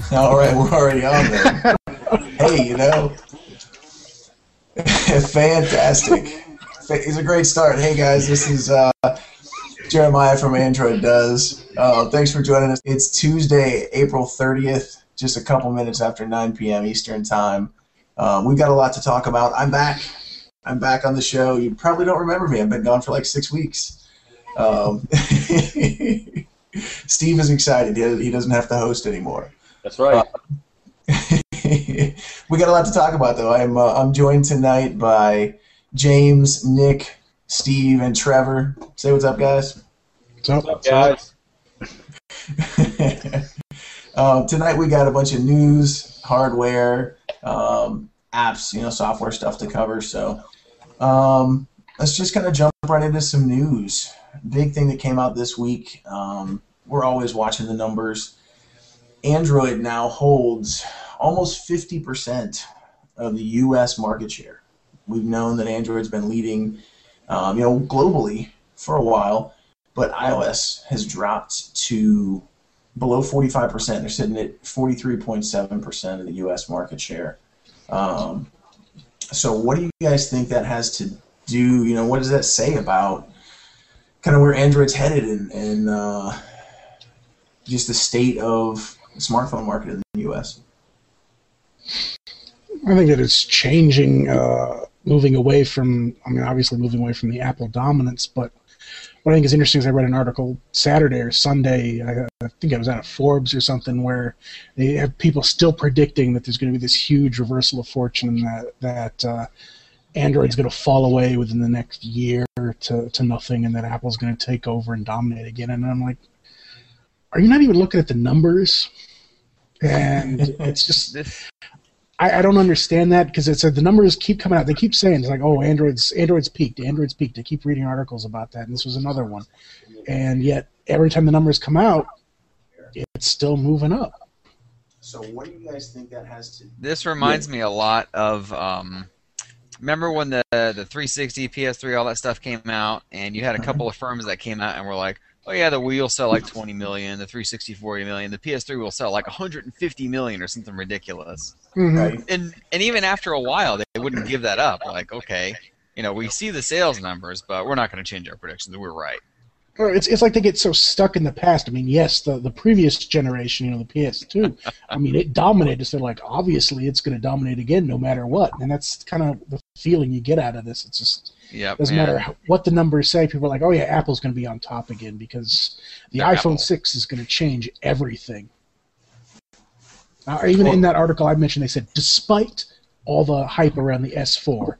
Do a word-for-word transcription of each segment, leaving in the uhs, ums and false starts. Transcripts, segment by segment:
All right, we're already on there. Hey, you know, fantastic. It's a great start. Hey, guys, this is uh, Jeremiah from Android Does. Uh, thanks for joining us. It's Tuesday, April thirtieth, just a couple minutes after nine p m Eastern Time. Uh, we've got a lot to talk about. I'm back. I'm back on the show. You probably don't remember me. I've been gone for like six weeks. Um, Steve is excited. He, he doesn't have to host anymore. That's right. Uh, we got a lot to talk about, though. I'm uh, I'm joined tonight by James, Nick, Steve, and Trevor. Say what's up, guys. What's up, what's up guys? um, tonight we got a bunch of news, hardware, um, apps, you know, software stuff to cover. So um, let's just kind of jump right into some news. Big thing that came out this week. Um, we're always watching the numbers. Android now holds almost fifty percent of the U S market share. We've known that Android's been leading, um, you know, globally for a while, but iOS has dropped to below forty-five percent. They're sitting at forty-three point seven percent of the U S market share. Um, so what do you guys think that has to do? You know, what does that say about kind of where Android's headed and, and uh, just the state of the smartphone market in the U S? I think that it's changing, uh, moving away from, I mean, obviously moving away from the Apple dominance, but what I think is interesting is I read an article Saturday or Sunday, I, I think it was out of Forbes or something, where they have people still predicting that there's going to be this huge reversal of fortune and that, that uh, Android's going to fall away within the next year to, to nothing and that Apple's going to take over and dominate again. And I'm like, are you not even looking at the numbers? And it's just, I, I don't understand that because it's uh, the numbers keep coming out. They keep saying, it's like, oh, Android's Android's peaked, Android's peaked. I keep reading articles about that, and this was another one. And yet, every time the numbers come out, it's still moving up. So what do you guys think that has to do? This reminds me a lot of, um, remember when the, the three sixty, P S three, all that stuff came out, and you had a couple of firms that came out and were like, oh yeah, the Wii will sell like twenty million, the three sixty, forty million, the P S three will sell like one hundred fifty million or something ridiculous. Mm-hmm. And and even after a while, they wouldn't give that up. Like, okay, you know, we see the sales numbers, but we're not going to change our predictions. We're right. It's it's like they get so stuck in the past. I mean, yes, the, the previous generation, you know, the P S two, I mean, it dominated. So they're like, obviously, it's going to dominate again no matter what. And that's kind of the feeling you get out of this. It's just Yep, doesn't man. matter how, what the numbers say. People are like, oh yeah, Apple's going to be on top again because the They're iPhone Apple. six is going to change everything. Uh, even in that article I mentioned, they said, despite all the hype around the S four.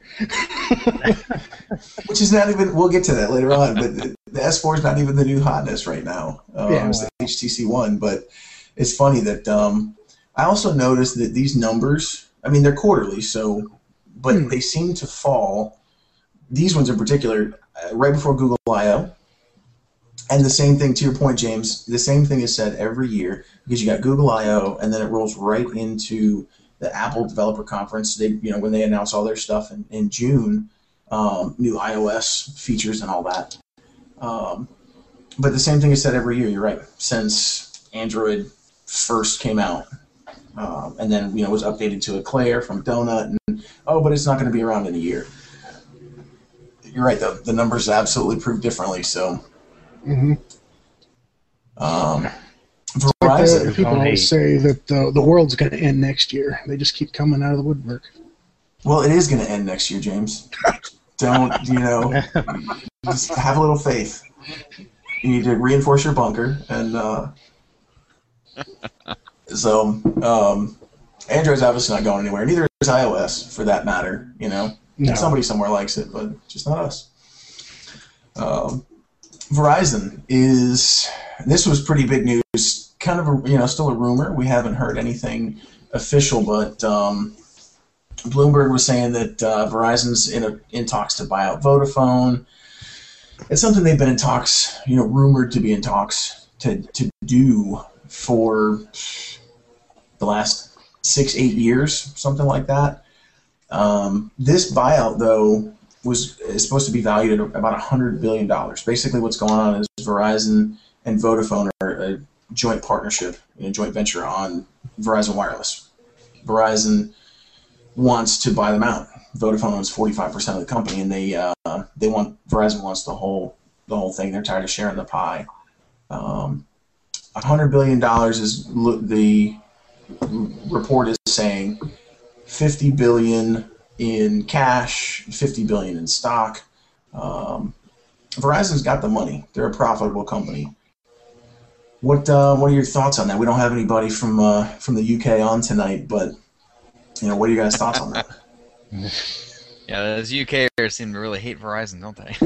Which is not even, we'll get to that later on, but the, the S four is not even the new hotness right now. Um, Yeah, it's well. the H T C One, but it's funny that um, I also noticed that these numbers, I mean, they're quarterly, so, but Hmm. they seem to fall, these ones in particular, uh, right before Google I O. And the same thing, to your point, James, the same thing is said every year because you got Google I O, and then it rolls right into the Apple Developer Conference. They, you know, when they announce all their stuff in, in June, um, new iOS features and all that. Um, but the same thing is said every year. You're right. Since Android first came out, um, and then you know was updated to Eclair from Donut, and oh, but it's not going to be around in a year. You're right. The the numbers absolutely prove differently. So. Mm-hmm. Um, Like the, Verizon. people always say that the, the world's going to end next year. They just keep coming out of the woodwork. Well, it is going to end next year, James. Don't, you know, just have a little faith. You need to reinforce your bunker. And uh, so um, Android's obviously not going anywhere. Neither is iOS, for that matter. You know, No. somebody somewhere likes it, but just not us. Um, Verizon is, this was pretty big news, kind of a, you know, still a rumor. We haven't heard anything official, but um, Bloomberg was saying that uh, Verizon's in, a, in talks to buy out Vodafone. It's something they've been in talks, you know, rumored to be in talks to, to do for the last six, eight years, something like that. Um, this buyout, though, was is supposed to be valued at about one hundred billion dollars. Basically what's going on is Verizon and Vodafone are a joint partnership, a joint venture on Verizon Wireless. Verizon wants to buy them out. Vodafone owns forty-five percent of the company, and they uh, they want Verizon wants the whole the whole thing. They're tired of sharing the pie. Um, one hundred billion dollars is the report is saying. fifty billion dollars in cash, fifty billion dollars in stock. Um, Verizon's got the money. They're a profitable company. What uh, what are your thoughts on that? We don't have anybody from uh, from the U K on tonight, but you know, what are your guys' thoughts on that? Yeah, those UKers seem to really hate Verizon, don't they?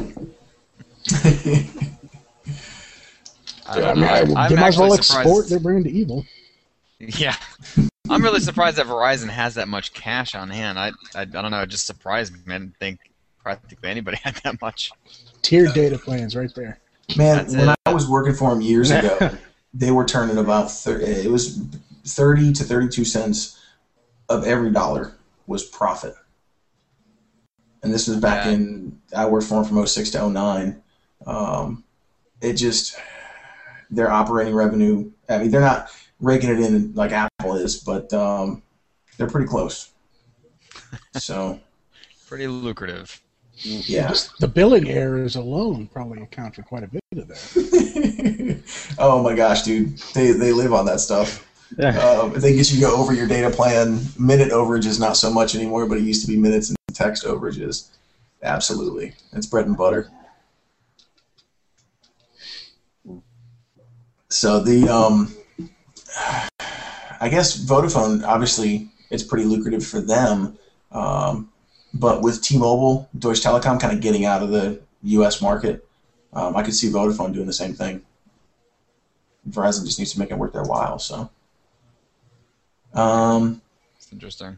I, Yeah, I don't mean, know. I- I'm they might as well actually export surprised- their brand to evil. Yeah, I'm really surprised that Verizon has that much cash on hand. I, I, I don't know. It just surprised me. I didn't think practically anybody had that much. Tiered data plans right there. Man, That's when it. I was working for them years ago, they were turning about thir- it was thirty to thirty-two cents of every dollar was profit. And this was back Yeah. in, I worked for them from oh six to oh nine. Um, it just, their operating revenue, I mean, they're not raking it in like Apple is, but um, they're pretty close. So, Pretty lucrative. yeah. Just the billing errors alone probably account for quite a bit of that. Oh my gosh, dude. They, they live on that stuff. Uh, if they get you to go over your data plan, minute overage is not so much anymore, but it used to be minutes and text overages. Absolutely. It's bread and butter. So the, um, I guess Vodafone, obviously, it's pretty lucrative for them. Um, but with T-Mobile, Deutsche Telekom kind of getting out of the U S market, um, I could see Vodafone doing the same thing. Verizon just needs to make it worth their while, so. Um, It's interesting.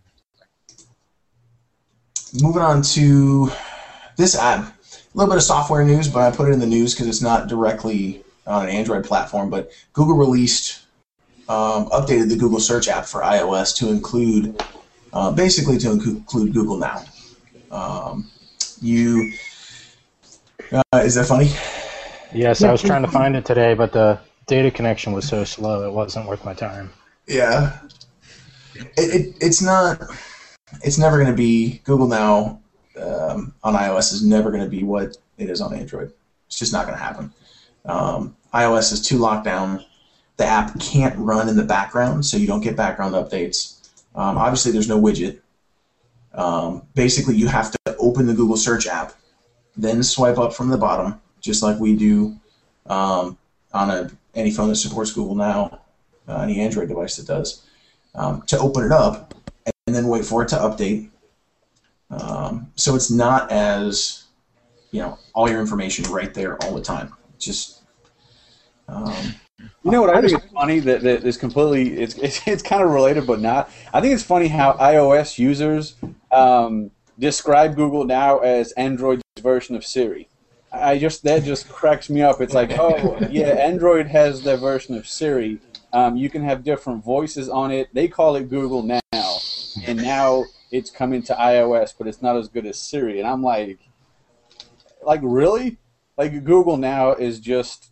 moving on to this ad. A little bit of software news, but I put it in the news because it's not directly on an Android platform. But Google released, um, updated the Google Search app for iOS to include, uh, basically to include Google Now. Um, you, uh, is that funny? Yes, I was trying to find it today, but the data connection was so slow it wasn't worth my time. Yeah. It, it it's not. It's never going to be Google Now um, on iOS is never going to be what it is on Android. It's just not going to happen. Um, iOS is too locked down. The app can't run in the background, so you don't get background updates. Um, obviously, there's no widget. Um, basically, you have to open the Google Search app, then swipe up from the bottom, just like we do um, on a any phone that supports Google Now, uh, any Android device that does, um, to open it up, and then wait for it to update. Um, so it's not as, you know, all your information right there all the time. Just, um, You know what I think is funny that, that is completely it's, it's it's kind of related but not. I think it's funny how iOS users um, describe Google Now as Android's version of Siri. I just that just cracks me up. It's like, oh yeah, Android has their version of Siri. Um, you can have different voices on it. They call it Google Now, and now it's coming to iOS, but it's not as good as Siri. And I'm like, like really? Like Google Now is just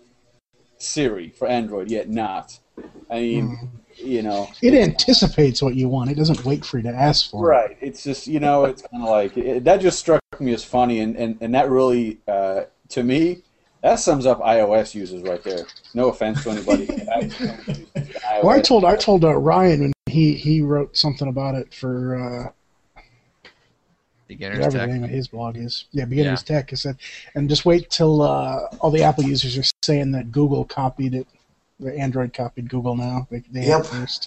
Siri for Android, yet not. I mean, Mm. you know. It anticipates what you want. It doesn't wait for you to ask for it. Right. It's just, you know, it's kind of like, it, that just struck me as funny, and, and, and that really, uh, to me, that sums up iOS users right there. No offense to anybody. Well, I told I told uh, Ryan when he, he wrote something about it for uh, Beginner's whatever Tech. the name of his blog is. Yeah, Beginner's Tech. He said, and just wait till uh, all the Apple users are saying that Google copied it. The Android copied Google Now. They, they Yep. had it first.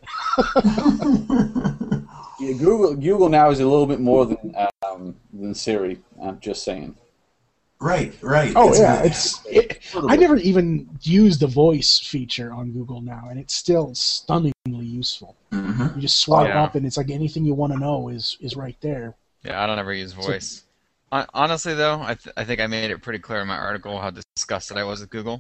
Yeah, Google Google Now is a little bit more than um, than Siri. I'm just saying. right, right. Oh It's- yeah, it's. It, I never even used the voice feature on Google Now, and it's still stunningly useful. Mhm. You just swipe Yeah. up, and it's like anything you want to know is is right there. Yeah, I don't ever use voice. Hon- Honestly, though, I, th- I think I made it pretty clear in my article how disgusted I was with Google.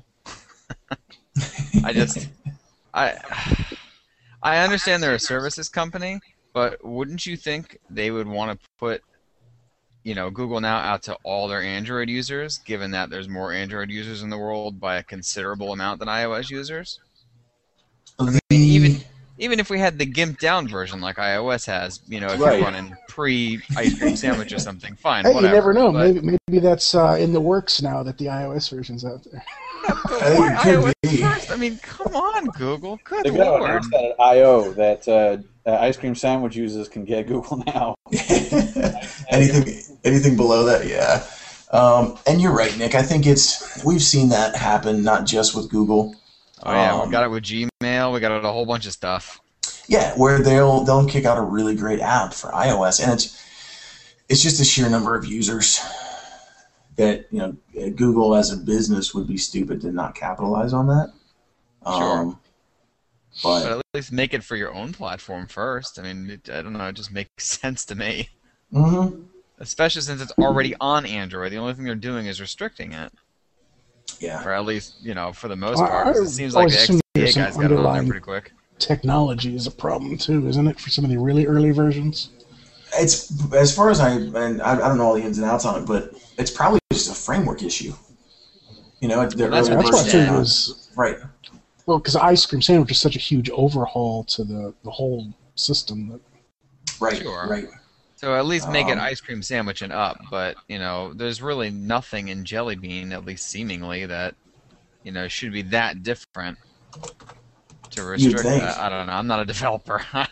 I just, I, I understand they're a services company, but wouldn't you think they would want to put, you know, Google Now out to all their Android users, given that there's more Android users in the world by a considerable amount than iOS users? The, even- even if we had the gimped down version like iOS has, you know, if Right. you're running pre ice cream sandwich or something, fine, Hey, whatever. you never know. But, Maybe maybe that's uh, in the works now that the iOS version's out there. but Hey, why it could iOS be. first? I mean, come on, Google. Good They're going to lord. announce that at I O that uh, uh, ice cream sandwich users can get Google Now. anything anything below that, yeah. Um, and you're right, Nick. I think it's we've seen that happen not just with Google. Oh yeah, Um, we got it with Gmail. We got it a whole bunch of stuff. Yeah, where they'll they'll kick out a really great app for iOS, and it's it's just the sheer number of users that you know Google as a business would be stupid to not capitalize on that. Sure. Um, But but at least make it for your own platform first. I mean, it, I don't know. It just makes sense to me. mhm, Especially since it's already on Android. The only thing they're doing is restricting it. yeah, Or at least, you know, for the most I- part. 'Cause I it seems like always the assumed X D A there's some guys got it on there underlying- pretty quick. Technology is a problem too, isn't it, for some of the really early versions? it's as far as I and I, I don't know all the ins and outs on it, but it's probably just a framework issue. You know, they're That's early what That's why I versions figured are it not- was right. well, because ice cream sandwich is such a huge overhaul to the, the whole system. That, Right, Sure. right. So at least make it Um, ice cream sandwich and up. But, you know, there's really nothing in Jelly Bean, at least seemingly, that, you know, should be that different to restrict think. that. I don't know. I'm not a developer. Not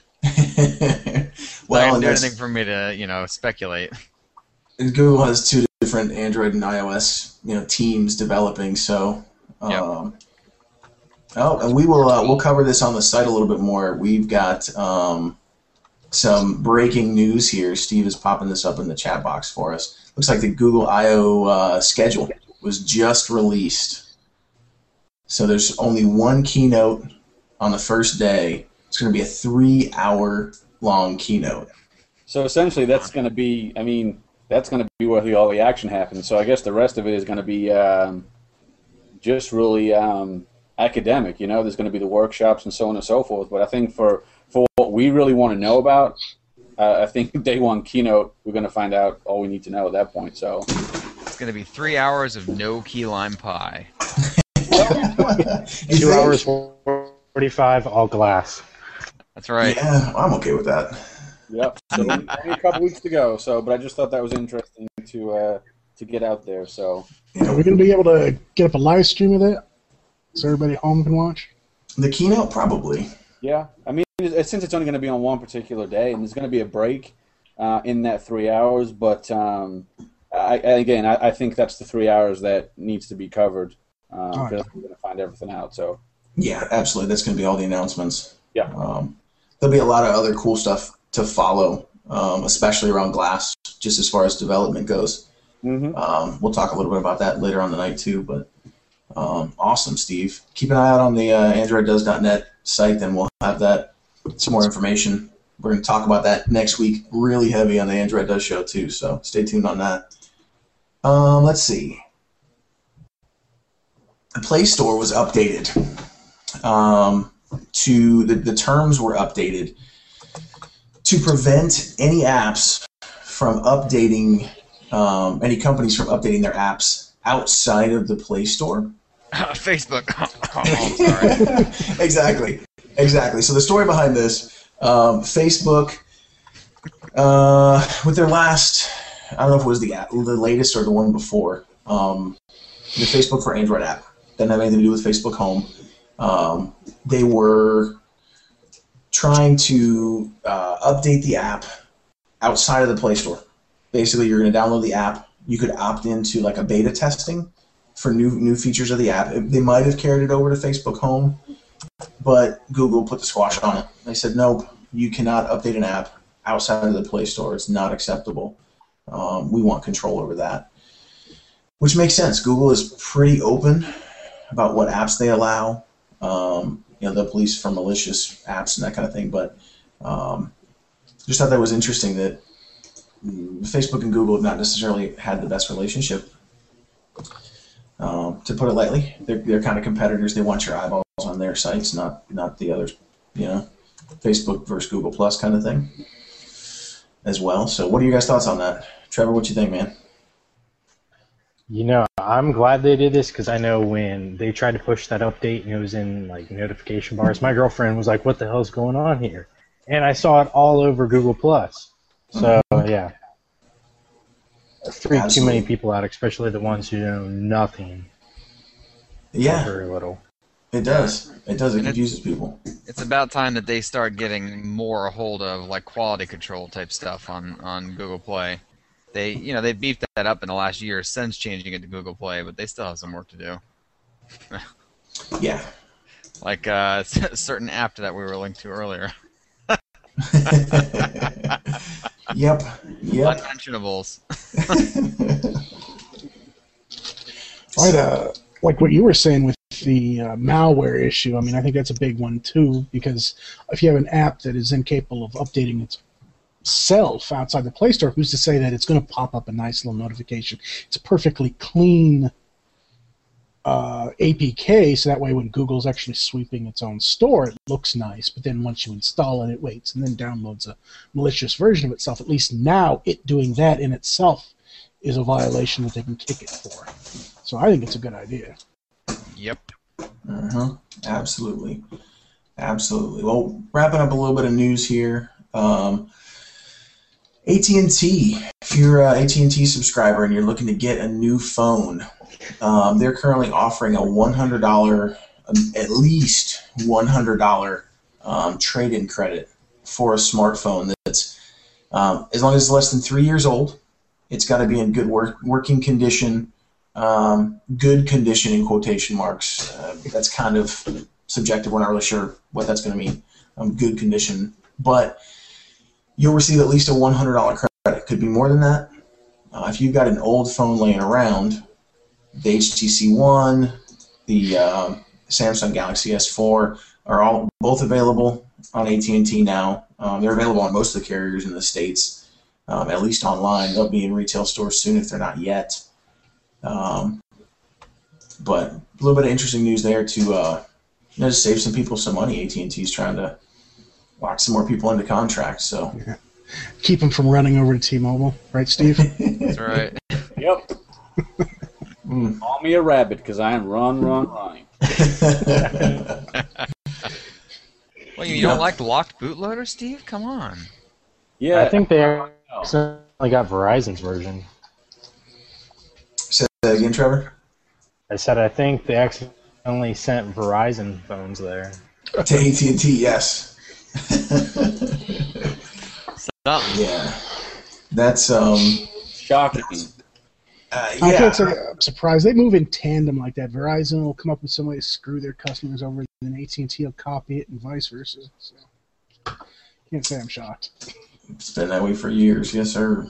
well, gonna and do that's, anything for me to, you know, speculate. Google has two different Android and iOS, you know, teams developing. So, um, oh, and we will uh, we'll cover this on the site a little bit more. We've got um, some breaking news here. Steve is popping this up in the chat box for us. Looks like the Google I O uh, schedule was just released. So there's only one keynote on the first day. It's going to be a three-hour long keynote. So essentially, that's going to be, I mean, that's going to be where the, all the action happens. So I guess the rest of it is going to be um, just really um, academic. You know, there's going to be the workshops and so on and so forth. But I think for, for what we really want to know about, uh, I think day one keynote, we're going to find out all we need to know at that point. So It's going to be three hours of no key lime pie. You Two think? hours forty-five, all glass. That's right. Yeah, I'm okay with that. yep. So only a couple weeks to go. So, but I just thought that was interesting to uh, to get out there. So are we going to be able to get up a live stream of that so everybody at home can watch? The keynote, probably. yeah, I mean, it- since it's only going to be on one particular day, and there's going to be a break uh, in that three hours, but um, I, again, I, I think that's the three hours that needs to be covered. Um, Alright. because we're going to find everything out. So Yeah, absolutely. That's going to be all the announcements. Yeah. Um, there'll be a lot of other cool stuff to follow, um, especially around Glass, just as far as development goes. mm-hmm. Um, we'll talk a little bit about that later on the night too. But um, awesome, Steve. Keep an eye out on the uh, android does dot net site, then we'll have that some more information. We're going to talk about that next week, really heavy on the Android Does show too. So stay tuned on that. Um, let's see. The Play Store was updated. Um, to the, the terms were updated to prevent any apps from updating, um, any companies from updating their apps outside of the Play Store. Facebook. Oh, I'm sorry. Exactly, exactly. So the story behind this, um, Facebook, uh, with their last, I don't know if it was the app, the latest or the one before, um, the Facebook for Android app. Didn't have anything to do with Facebook Home. Um, they were trying to uh, update the app outside of the Play Store. Basically, you're going to download the app. You could opt into like a beta testing for new new features of the app. They might have carried it over to Facebook Home, but Google put the squash on it. They said, nope, you cannot update an app outside of the Play Store. It's not acceptable. Um, we want control over that. Which makes sense. Google is pretty open about what apps they allow. Um, you know, they'll police for malicious apps and that kind of thing. But um, just thought that was interesting that Facebook and Google have not necessarily had the best relationship. Um, to put it lightly, they're, they're kind of competitors. They want your eyeballs on their sites, not not the others. You know, Facebook versus Google Plus kind of thing as well. So what are your guys' thoughts on that? Trevor, what you think, man? You know, I'm glad they did this because I know when they tried to push that update and it was in like notification bars, my girlfriend was like, "What the hell's going on here?" And I saw it all over Google Plus. So Mhm. yeah, it freaked too many Absolutely. people out, especially the ones who know nothing or Yeah, very little. it does. It does. It And it- confuses people. It's about time that they start getting more a hold of like quality control type stuff on, on Google Play. They, you know, they beefed that up in the last year since changing it to Google Play, but they still have some work to do. Yeah. Like uh, a certain app that we were linked to earlier. Yep. Yep. Unmentionables. Right, uh, like what you were saying with the uh, malware issue, I mean, I think that's a big one too, because if you have an app that is incapable of updating itself outside the Play Store, who's to say that it's going to pop up a nice little notification? It's a perfectly clean uh, A P K, so that way when Google's actually sweeping its own store, it looks nice, but then once you install it, it waits and then downloads a malicious version of itself. At least now, it doing that in itself is a violation that they can kick it for. So I think it's a good idea. Yep. Uh-huh. Absolutely. Absolutely. Well, wrapping up a little bit of news here. Um, A T and T, if you're an A T and T subscriber and you're looking to get a new phone, um, they're currently offering a one hundred dollars, um, at least one hundred dollars um, trade-in credit for a smartphone that's, um, as long as it's less than three years old, it's got to be in good work, working condition, um, good condition in quotation marks. Uh, that's kind of subjective. We're not really sure what that's going to mean, um, good condition. But you'll receive at least a one hundred dollars credit. Could be more than that. Uh, if you've got an old phone laying around, the H T C One, the um, Samsung Galaxy S four are all both available on A T and T now. Um, they're available on most of the carriers in the States, um, at least online. They'll be in retail stores soon if they're not yet. Um, but a little bit of interesting news there to uh, you know, just save some people some money. A T and T is trying to lock some more people into contracts. So Keep them from running over to T-Mobile, right, Steve? That's right. Yep. Mm. Call me a rabbit because I am run, run, running. Well, you don't like locked bootloader, Steve? Come on. Yeah. I think they know. accidentally got Verizon's version. Say that again, Trevor. I said I think they accidentally sent Verizon phones there. To A T and T, yes. Something. Yeah, that's um. Shocking. Uh, I yeah. can't say I'm surprised. They move in tandem like that. Verizon will come up with some way to screw their customers over, and then A T and T will copy it, and vice versa. So can't say I'm shocked. It's been that way for years, yes, sir.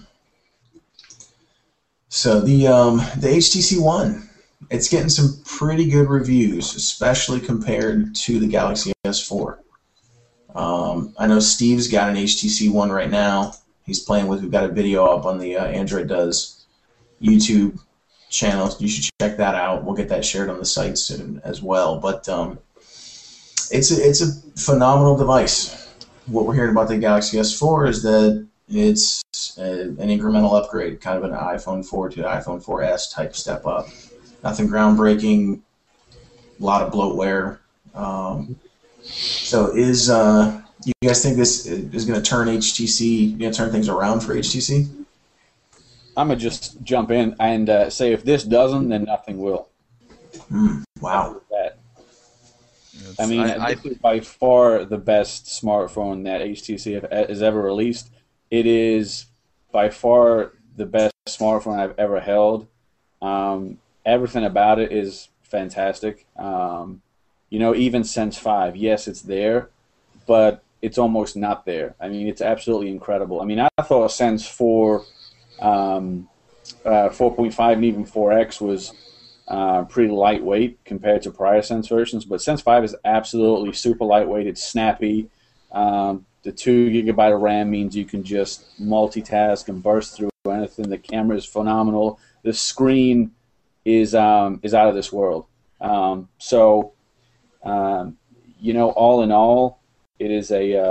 So the um the H T C One, it's getting some pretty good reviews, especially compared to the Galaxy S four. Um, I know Steve's got an H T C One right now. He's playing with. We've got a video up on the uh, Android Does YouTube channel. You should check that out. We'll get that shared on the site soon as well. But um, it's a, it's a phenomenal device. What we're hearing about the Galaxy S four is that it's a, an incremental upgrade, kind of an iPhone four to iPhone four S type step up. Nothing groundbreaking, a lot of bloatware. Um, so is uh, you guys think this is going to turn H T C, going to turn things around for H T C? I'm going to just jump in and uh, say if this doesn't, then nothing will. Mm, wow. That. It's- I mean, I, this is by far the best smartphone that H T C have, has ever released. It is by far the best smartphone I've ever held. Um, everything about it is fantastic. Um, you know, even Sense five, yes, it's there, but it's almost not there. I mean, it's absolutely incredible. I mean, I thought Sense four, um, uh, four point five, and even four X was uh, pretty lightweight compared to prior Sense versions, but Sense five is absolutely super lightweight. It's snappy. Um, the two gigabyte of RAM means you can just multitask and burst through anything. The camera is phenomenal. The screen is um, is out of this world. Um, so, um, you know, all in all, it is a uh,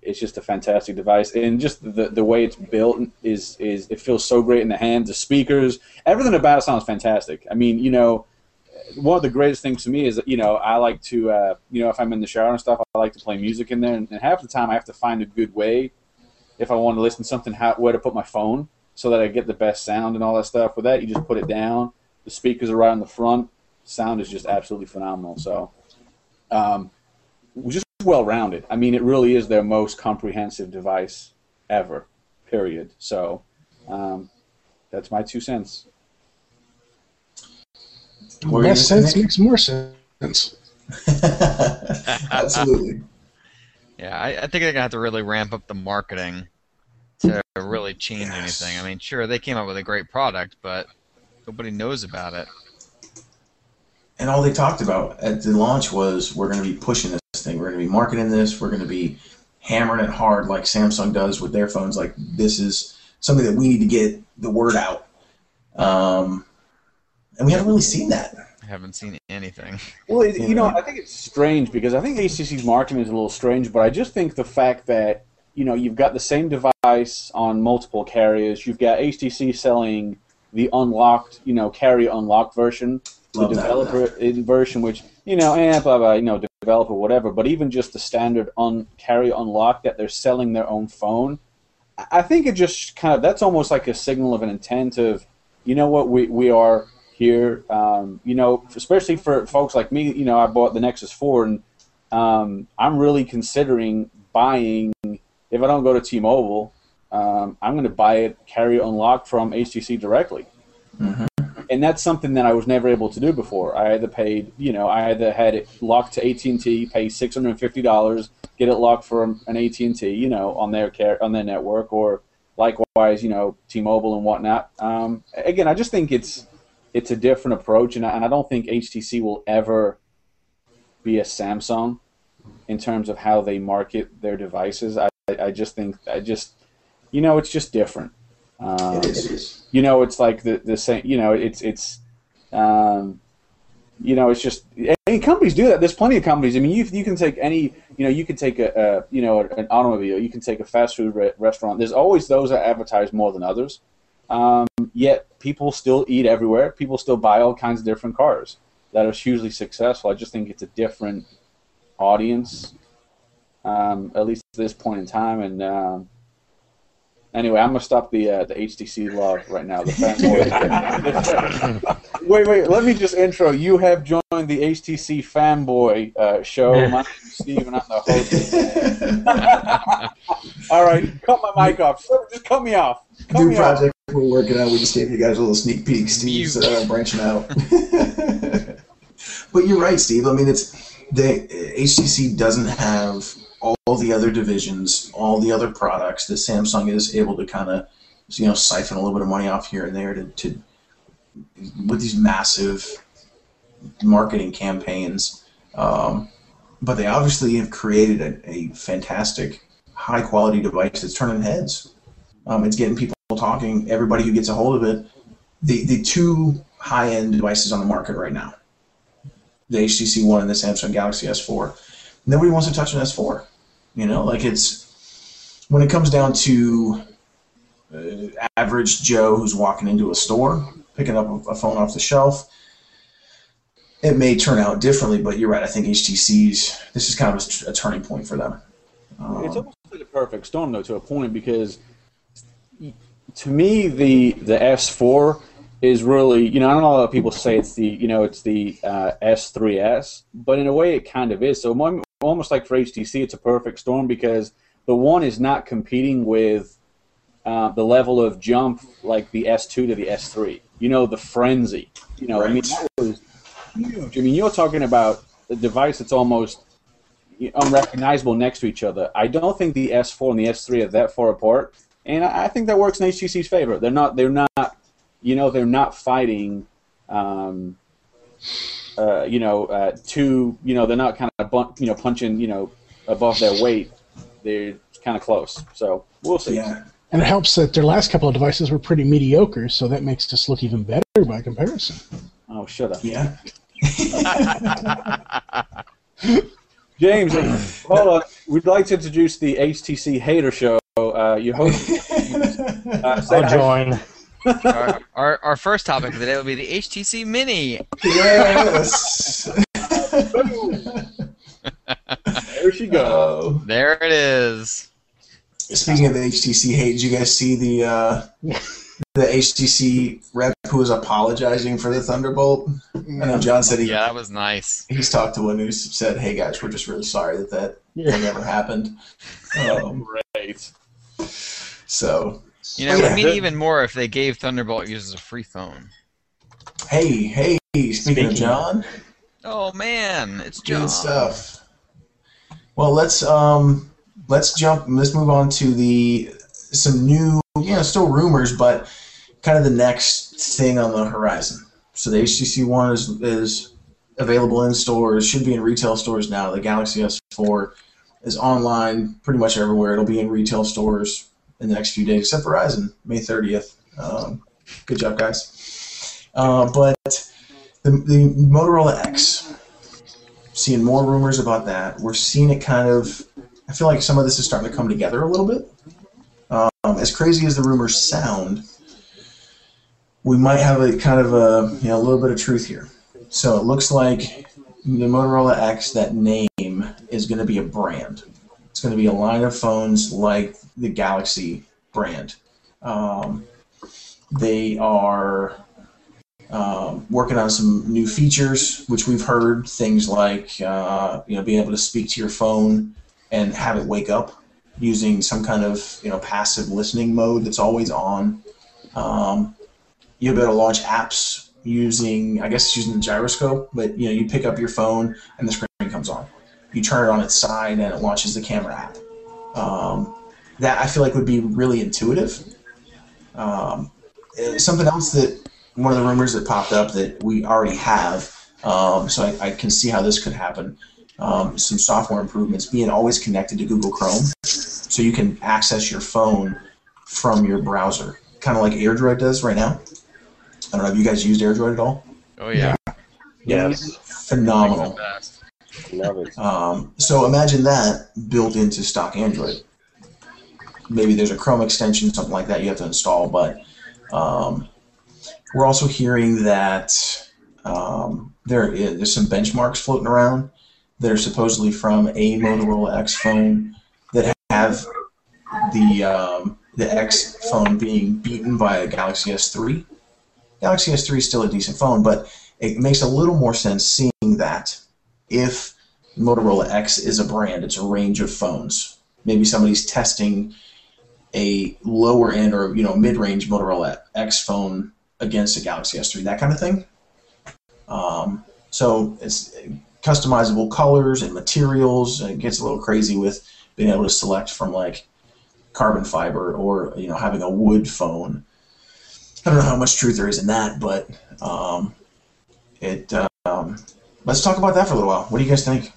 it's just a fantastic device, and just the the way it's built is is it feels so great in the hands. The speakers, everything about it sounds fantastic. I mean, you know, one of the greatest things to me is that, you know, I like to, uh, you know, if I'm in the shower and stuff, I like to play music in there, and, and half the time I have to find a good way, if I want to listen to something, how, where to put my phone so that I get the best sound and all that stuff. With that, you just put it down. The speakers are right on the front. Sound is just absolutely phenomenal. So, um, just well-rounded. I mean, it really is their most comprehensive device ever, period. So, um, that's my two cents. Less sense makes more sense. Absolutely. Yeah, I, I think they're gonna have to really ramp up the marketing to really change Yes. anything. I mean, sure, they came up with a great product, but nobody knows about it. And all they talked about at the launch was, we're going to be pushing this thing. We're going to be marketing this. We're going to be hammering it hard like Samsung does with their phones. Like, this is something that we need to get the word out. Um, and we haven't really seen that. I haven't seen anything. Well, it, you know, I think it's strange because I think H T C's marketing is a little strange, but I just think the fact that, you know, you've got the same device on multiple carriers. You've got H T C selling the unlocked, you know, carrier unlocked version, the Love that, developer version, which, you know, eh, blah, blah, you know, developer, whatever. But even just the standard un carrier unlocked that they're selling their own phone, I think it just kind of, that's almost like a signal of an intent of, you know what, we, we are here, um, you know, especially for folks like me. You know, I bought the Nexus four, and um, I'm really considering buying, if I don't go to T-Mobile, um, I'm going to buy it carrier unlocked from H T C directly. Mm-hmm. And that's something that I was never able to do before. I either paid, you know, I either had it locked to A T and T, pay six hundred fifty dollars, get it locked from an A T and T, you know, on their car on their network, or likewise, you know, T-Mobile and whatnot. Um, again, I just think it's it's a different approach, and I, and I don't think H T C will ever be a Samsung in terms of how they market their devices. I, I just think, I just, you know, it's just different. Um, It is. It is. You know, it's like the the same. You know, it's it's, um, you know, it's just. Any companies do that. There's plenty of companies. I mean, you you can take any. You know, you can take a, a you know an automobile. You can take a fast food re restaurant. There's always those that advertise more than others. Um, yet people still eat everywhere. People still buy all kinds of different cars that are hugely successful. I just think it's a different audience, um, at least at this point in time. And um, anyway, I'm gonna stop the uh, the H T C love right now. The fanboy. wait, wait. Let me just intro. You have joined the H T C fanboy uh, show. My name is Steve, and I'm the host. All right, cut my mic off. Just cut me off. Cut New me project off. we're working on. We just gave you guys a little sneak peek. Steve's uh, branching out. But you're right, Steve. I mean, it's the H T C doesn't have all the other divisions, all the other products that Samsung is able to kind of, you know, siphon a little bit of money off here and there to, to with these massive marketing campaigns. Um, but they obviously have created a, a fantastic, high-quality device that's turning heads. Um, it's getting people talking. Everybody who gets a hold of it. The the two high-end devices on the market right now, the H T C One and the Samsung Galaxy S four. Nobody wants to touch an S four. You know, like, it's when it comes down to uh, average Joe who's walking into a store, picking up a, a phone off the shelf. It may turn out differently, but you're right. I think H T C's, this is kind of a, a turning point for them. Um, It's almost like a perfect storm, though, to a point, because to me, the the S four is really, you know, I don't know a lot of people say it's the, you know, it's the uh, S three S, but in a way it kind of is. So almost like for H T C, it's a perfect storm, because the one is not competing with uh, the level of jump like the S two to the S three. You know, the frenzy. You know, Right. I mean, that was huge. I mean, you're talking about a device that's almost unrecognizable next to each other. I don't think the S four and the S three are that far apart, and I think that works in H T C's favor. They're not. They're not. You know, they're not fighting. Um, uh, you know, uh, two. You know, they're not kind of bun you know punching. You know, above their weight. They're kind of close. So we'll see. yeah. And it helps that their last couple of devices were pretty mediocre, so that makes this look even better by comparison. Oh, shut up. Yeah. James, hold on. we'd like to introduce the H T C Hater Show. Uh, your host. uh, I'll join. our, our, our first topic of the day will be the H T C Mini. Yes. There she goes. Oh. There it is. Speaking of the H T C hate, did you guys see the uh, the H T C rep who was apologizing for the Thunderbolt? I know John said he Yeah, that was nice. he's talked to one who said, "Hey guys, we're just really sorry that that Yeah. thing ever happened." Um, Great. so You know, Yeah. it would mean even more if they gave Thunderbolt users a free phone. hey, hey, speaking, Speaking of John, Oh man, it's John. good stuff. Well, let's um let's jump. Let's move on to the some new, you know, still rumors, but kind of the next thing on the horizon. So the H T C One is is available in stores, should be in retail stores now. The Galaxy S four is online pretty much everywhere. It'll be in retail stores in the next few days, except Verizon, May thirtieth. Um, good job, guys. Uh, but the, the Motorola X, seeing more rumors about that. We're seeing it kind of, I feel like some of this is starting to come together a little bit. Um, as crazy as the rumors sound, we might have a kind of a, you know, a little bit of truth here. So it looks like the Motorola X, that name, is going to be a brand. It's going to be a line of phones like the Galaxy brand. Um, they are um, working on some new features, which we've heard, things like uh, you know, being able to speak to your phone and have it wake up using some kind of, you know, passive listening mode that's always on. Um, you'll be able to launch apps using, I guess it's using the gyroscope, but you know, you pick up your phone and the screen comes on. You turn it on its side and it launches the camera app. Um, that I feel like would be really intuitive. Um, something else that, one of the rumors that popped up that we already have, um, so I, I can see how this could happen, um, some software improvements, being always connected to Google Chrome, so you can access your phone from your browser, kind of like AirDroid does right now. I don't know, have you guys used AirDroid at all? Oh yeah. Yes. Phenomenal. Best. Love it. Um, so imagine that built into stock Android. Maybe there's a Chrome extension, something like that you have to install, but um, we're also hearing that um, there is, there's some benchmarks floating around that are supposedly from a Motorola X phone that have the um, the X phone being beaten by a Galaxy S three. Galaxy S three is still a decent phone, but it makes a little more sense seeing that if Motorola X is a brand, it's a range of phones. Maybe somebody's testing a lower end or, you know, mid-range Motorola X phone against a Galaxy S three, that kind of thing. Um, so it's customizable colors and materials, and it gets a little crazy with being able to select from like carbon fiber or, you know, having a wood phone. I don't know how much truth there is in that, but um, it. Um, let's talk about that for a little while. What do you guys think?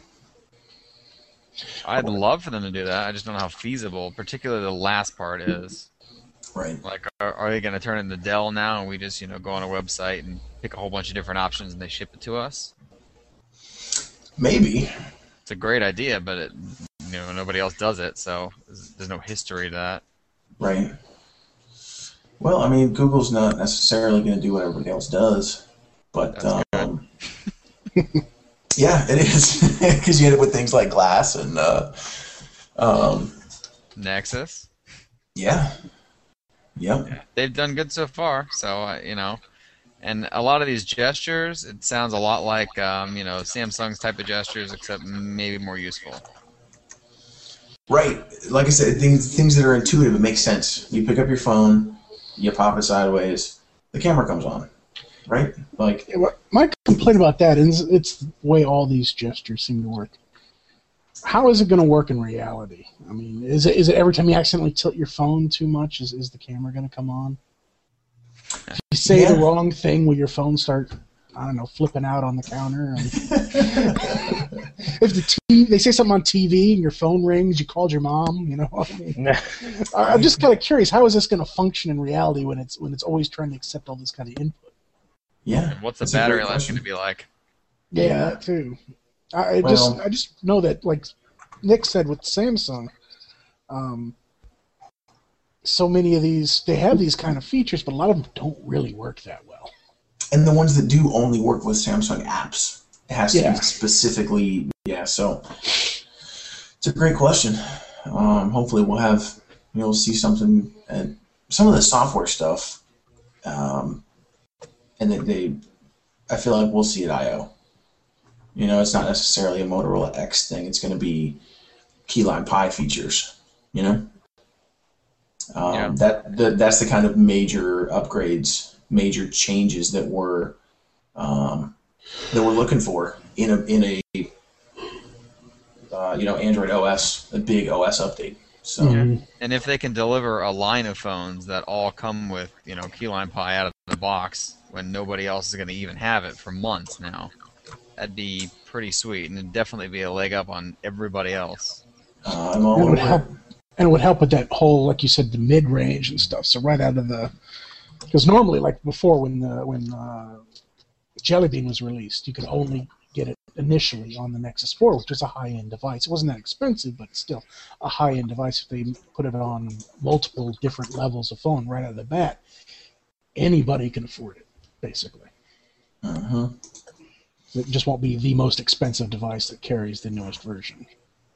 I'd love for them to do that. I just don't know how feasible, particularly the last part is. Right. Like, are, are they going to turn into Dell now, and we just, you know, go on a website and pick a whole bunch of different options and they ship it to us? Maybe. It's a great idea, but it, you know, nobody else does it, so there's, there's no history to that. Right. Well, I mean, Google's not necessarily going to do what everybody else does, but That's um, yeah, it is, because you end up with things like Glass and uh, um, Nexus. yeah, yep, They've done good so far, so uh, you know, and a lot of these gestures, it sounds a lot like um, you know, Samsung's type of gestures, except maybe more useful. right. Like I said, things things that are intuitive, it makes sense. You pick up your phone, you pop it sideways, the camera comes on, right? Like, Yeah, what- my complaint about that is it's the way all these gestures seem to work. How is it going to work in reality? I mean, is it is it every time you accidentally tilt your phone too much, is, is the camera going to come on? If you say Yeah. the wrong thing, will your phone start, I don't know, flipping out on the counter? And if the T V, they say something on T V and your phone rings, you called your mom, you know? I mean, I- I'm just kind of curious, how is this going to function in reality when it's when it's always trying to accept all this kind of input? yeah. And what's the that's a great battery life question. going to be like? Yeah, Yeah. that too. I I just Well- I just know that like Nick said with Samsung, um, so many of these, they have these kind of features, but a lot of them don't really work that well. And the ones that do only work with Samsung apps. It has to Yeah. be specifically, yeah, so it's a great question. Um, hopefully we'll have, you'll see something, and some of the software stuff, um, and they, they, I feel like we'll see at I O. You know, it's not necessarily a Motorola X thing. It's going to be Keyline Pi features, you know? Um, Yeah. that, that That's the kind of major upgrades, major changes that we're, um, that we're looking for in a, in a uh, you know, Android O S, a big O S update. So, Mhm. And if they can deliver a line of phones that all come with, you know, Keyline Pi out of the box when nobody else is going to even have it for months now, that'd be pretty sweet, and it'd definitely be a leg up on everybody else. uh, I'm all And it would over help, and it would help with that whole, like you said, the mid-range and stuff. So right out of the, because normally, like before, when the when uh, Jelly Bean was released, you could only get it initially on the Nexus four, which is a high-end device. It wasn't that expensive, but still a high-end device. If they put it on multiple different levels of phone right out of the bat, anybody can afford it, basically. Uh-huh. It just won't be the most expensive device that carries the newest version.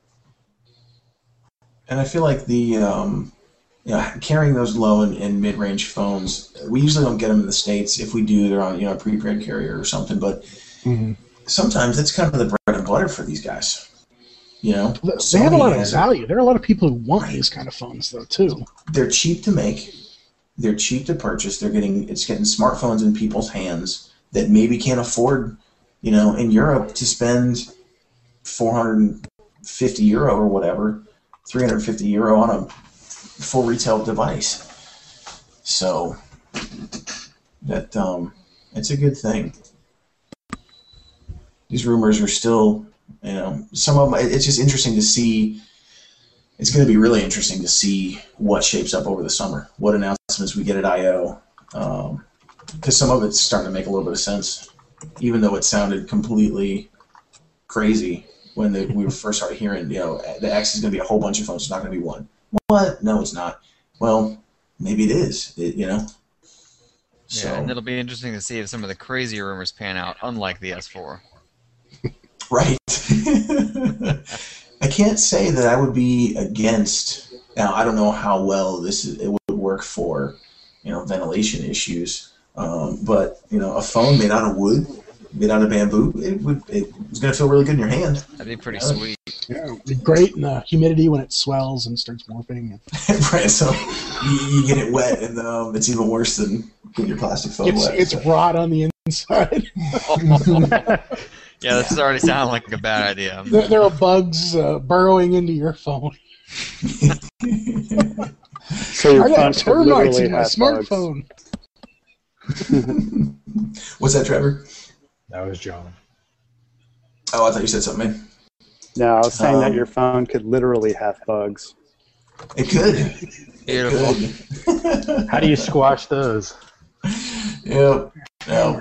And I feel like the um, you know, carrying those low and, and mid-range phones, we usually don't get them in the States. If we do, they're on, you know, a prepaid carrier or something. But Mm-hmm. sometimes that's kind of the bread and butter for these guys. You know, They Sony have a lot of has- value. There are a lot of people who want these kind of phones, though, too. They're cheap to make. They're cheap to purchase. They're getting it's getting smartphones in people's hands that maybe can't afford, you know, in Europe to spend four hundred fifty euro or whatever, three hundred fifty euro on a full retail device. So that um, it's a good thing. These rumors are still, you know, some of them. It's just interesting to see. It's going to be really interesting to see what shapes up over the summer, what announcements we get at I O, because um, some of it's starting to make a little bit of sense, even though it sounded completely crazy when the, we first started hearing, you know, the X is going to be a whole bunch of phones, it's not going to be one. What? No, it's not. Well, maybe it is, it, you know? So, Yeah, and it'll be interesting to see if some of the crazy rumors pan out, unlike the S four. right. I can't say that I would be against. Now, I don't know how well this is, it would work for, you know, ventilation issues. Um, but you know, a phone made out of wood, made out of bamboo, it would it was going to feel really good in your hand. That'd be pretty Yeah. sweet. Yeah, it'd be great in the humidity when it swells and starts warping. Right. So you, you get it wet, and um, it's even worse than getting your plastic phone It's, wet. it's so. rot on the inside. Yeah, that's already sounding like a bad idea. there, there are bugs uh, burrowing into your phone. So your I phone got could termites literally in my have bugs. smartphone. What's that, Trevor? That was John. Oh, I thought you said something, man. No, I was saying Um, that your phone could literally have bugs. It could. It Beautiful. could. How do you squash those? Yep. Yep.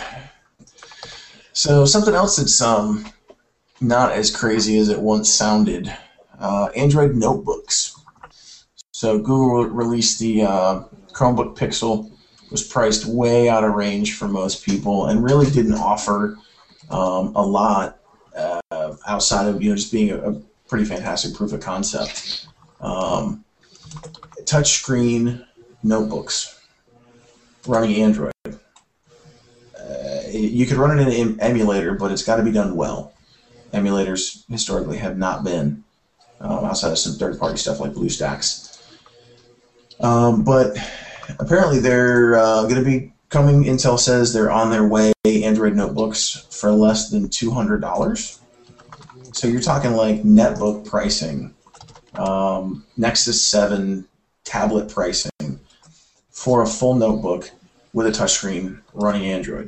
So something else that's um not as crazy as it once sounded. Uh, Android notebooks. So Google released the uh, Chromebook Pixel. Was priced way out of range for most people, and really didn't offer um, a lot uh, outside of, you know, just being a, a pretty fantastic proof of concept. Um, touchscreen notebooks running Android. Uh, you could run it in an emulator, but it's got to be done well. Emulators historically have not been, um, outside of some third-party stuff like BlueStacks. Um, but apparently they're uh, going to be coming, Intel says they're on their way, Android notebooks for less than two hundred dollars. So you're talking like netbook pricing, um, Nexus seven tablet pricing for a full notebook with a touchscreen running Android.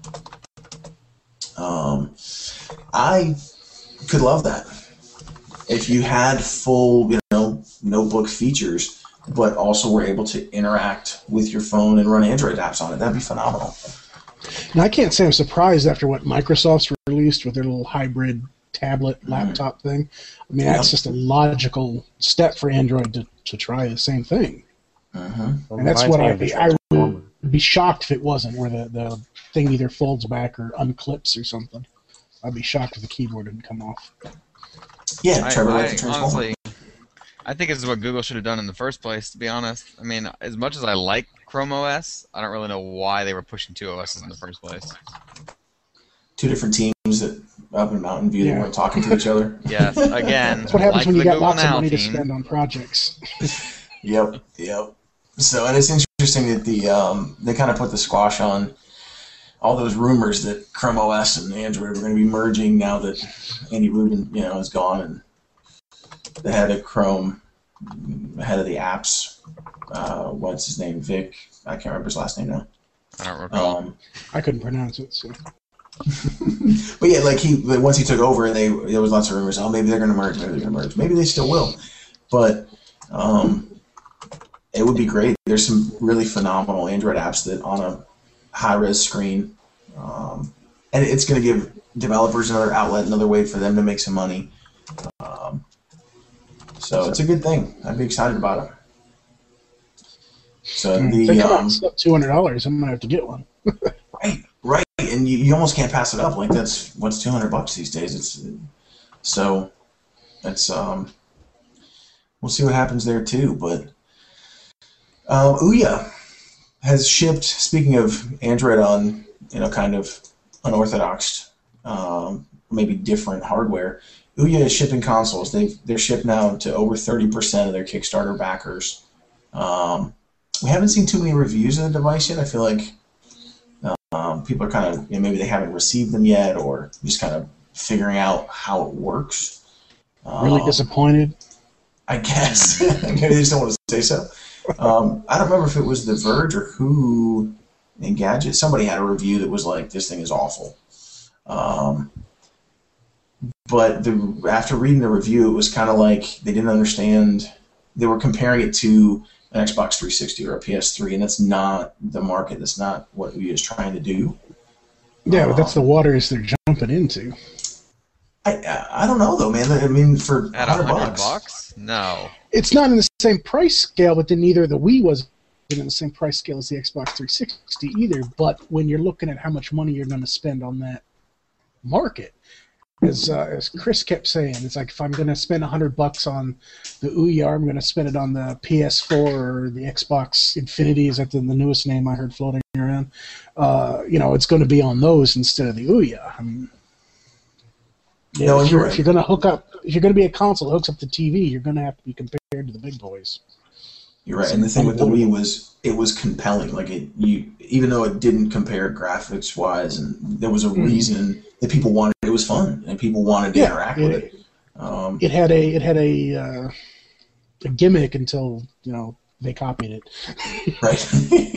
Um, I could love that. If you had full, you know, notebook features, but also were able to interact with your phone and run Android apps on it, that'd be phenomenal. And I can't say I'm surprised after what Microsoft's released with their little hybrid tablet, laptop thing. I mean, that's just a logical step for Android to, to try the same thing. Uh-huh. And that's what I'd be, I would be shocked if it wasn't, where the, the thing either folds back or unclips or something. I'd be shocked if the keyboard didn't come off. Yeah, I, Trevor, I, like the Transformer. honestly, I think this is what Google should have done in the first place, to be honest. I mean, as much as I like Chrome O S, I don't really know why they were pushing two O Ss in the first place. Two different teams that up in Mountain View Yeah. that weren't talking to each other. Yes, again, That's what happens like when you the got Google lots of Now money to team. spend on projects. Yep, yep. So, and it's interesting that the um, they kind of put the squash on all those rumors that Chrome O S and Android were going to be merging now that Andy Rubin, you know, is gone, and the head of Chrome, the head of the apps, uh, what's his name, Vic? I can't remember his last name now. I don't recall. Um, I couldn't pronounce it, so. but yeah, like he once he took over, they there was lots of rumors. Oh, maybe they're going to merge. Maybe they're going to merge. Maybe they still will. But um, it would be great. There's some really phenomenal Android apps that on a high-res screen, um, and it's going to give developers another outlet, another way for them to make some money. Um, so it's a good thing. I'd be excited about it. So They the come um, out two hundred dollars. I'm going to have to get one. right, right, and you, you almost can't pass it up. Like that's what's two hundred bucks these days. It's so that's um, we'll see what happens there too. But um, Ouya has shipped. Speaking of Android on you know kind of unorthodox, um, maybe different hardware, Ouya is shipping consoles. They've they're shipped now to over thirty percent of their Kickstarter backers. Um, we haven't seen too many reviews of the device yet. I feel like um, people are kind of you know, maybe they haven't received them yet, or just kind of figuring out how it works. Really Um, disappointed. I guess. Maybe they just don't want to say so. Um, I don't remember if it was The Verge or who in Gadget. Somebody had a review that was like, this thing is awful. Um, but the, after reading the review, it was kind of like they didn't understand. They were comparing it to an Xbox three sixty or a P S three, and that's not the market. That's not what Ouya is trying to do. Yeah, but that's the Um, waters they're jumping into. I, I I don't know though, man. I mean, for At a hundred hundred bucks. bucks? No. It's not in the same price scale, but then neither the Wii was in the same price scale as the Xbox three sixty either. But when you're looking at how much money you're going to spend on that market, as uh, as Chris kept saying, it's like if I'm going to spend a hundred bucks on the Ouya, I'm going to spend it on the P S four or the Xbox Infinity. Is that the, the newest name I heard floating around? Uh, you know, it's going to be on those instead of the Ouya. I mean, yeah, No, if you're you're, right. if you're going to hook up, if you're going to be a console that hooks up to T V, you're going to have to be compared to the big boys. You're right, and the thing with the Wii was it was compelling. Like it, you even though it didn't compare graphics wise, and there was a Mm. reason that people wanted. It was fun, and people wanted to Yeah, interact it- with it. Um, It had a it had a uh, a gimmick until you know they copied it. right.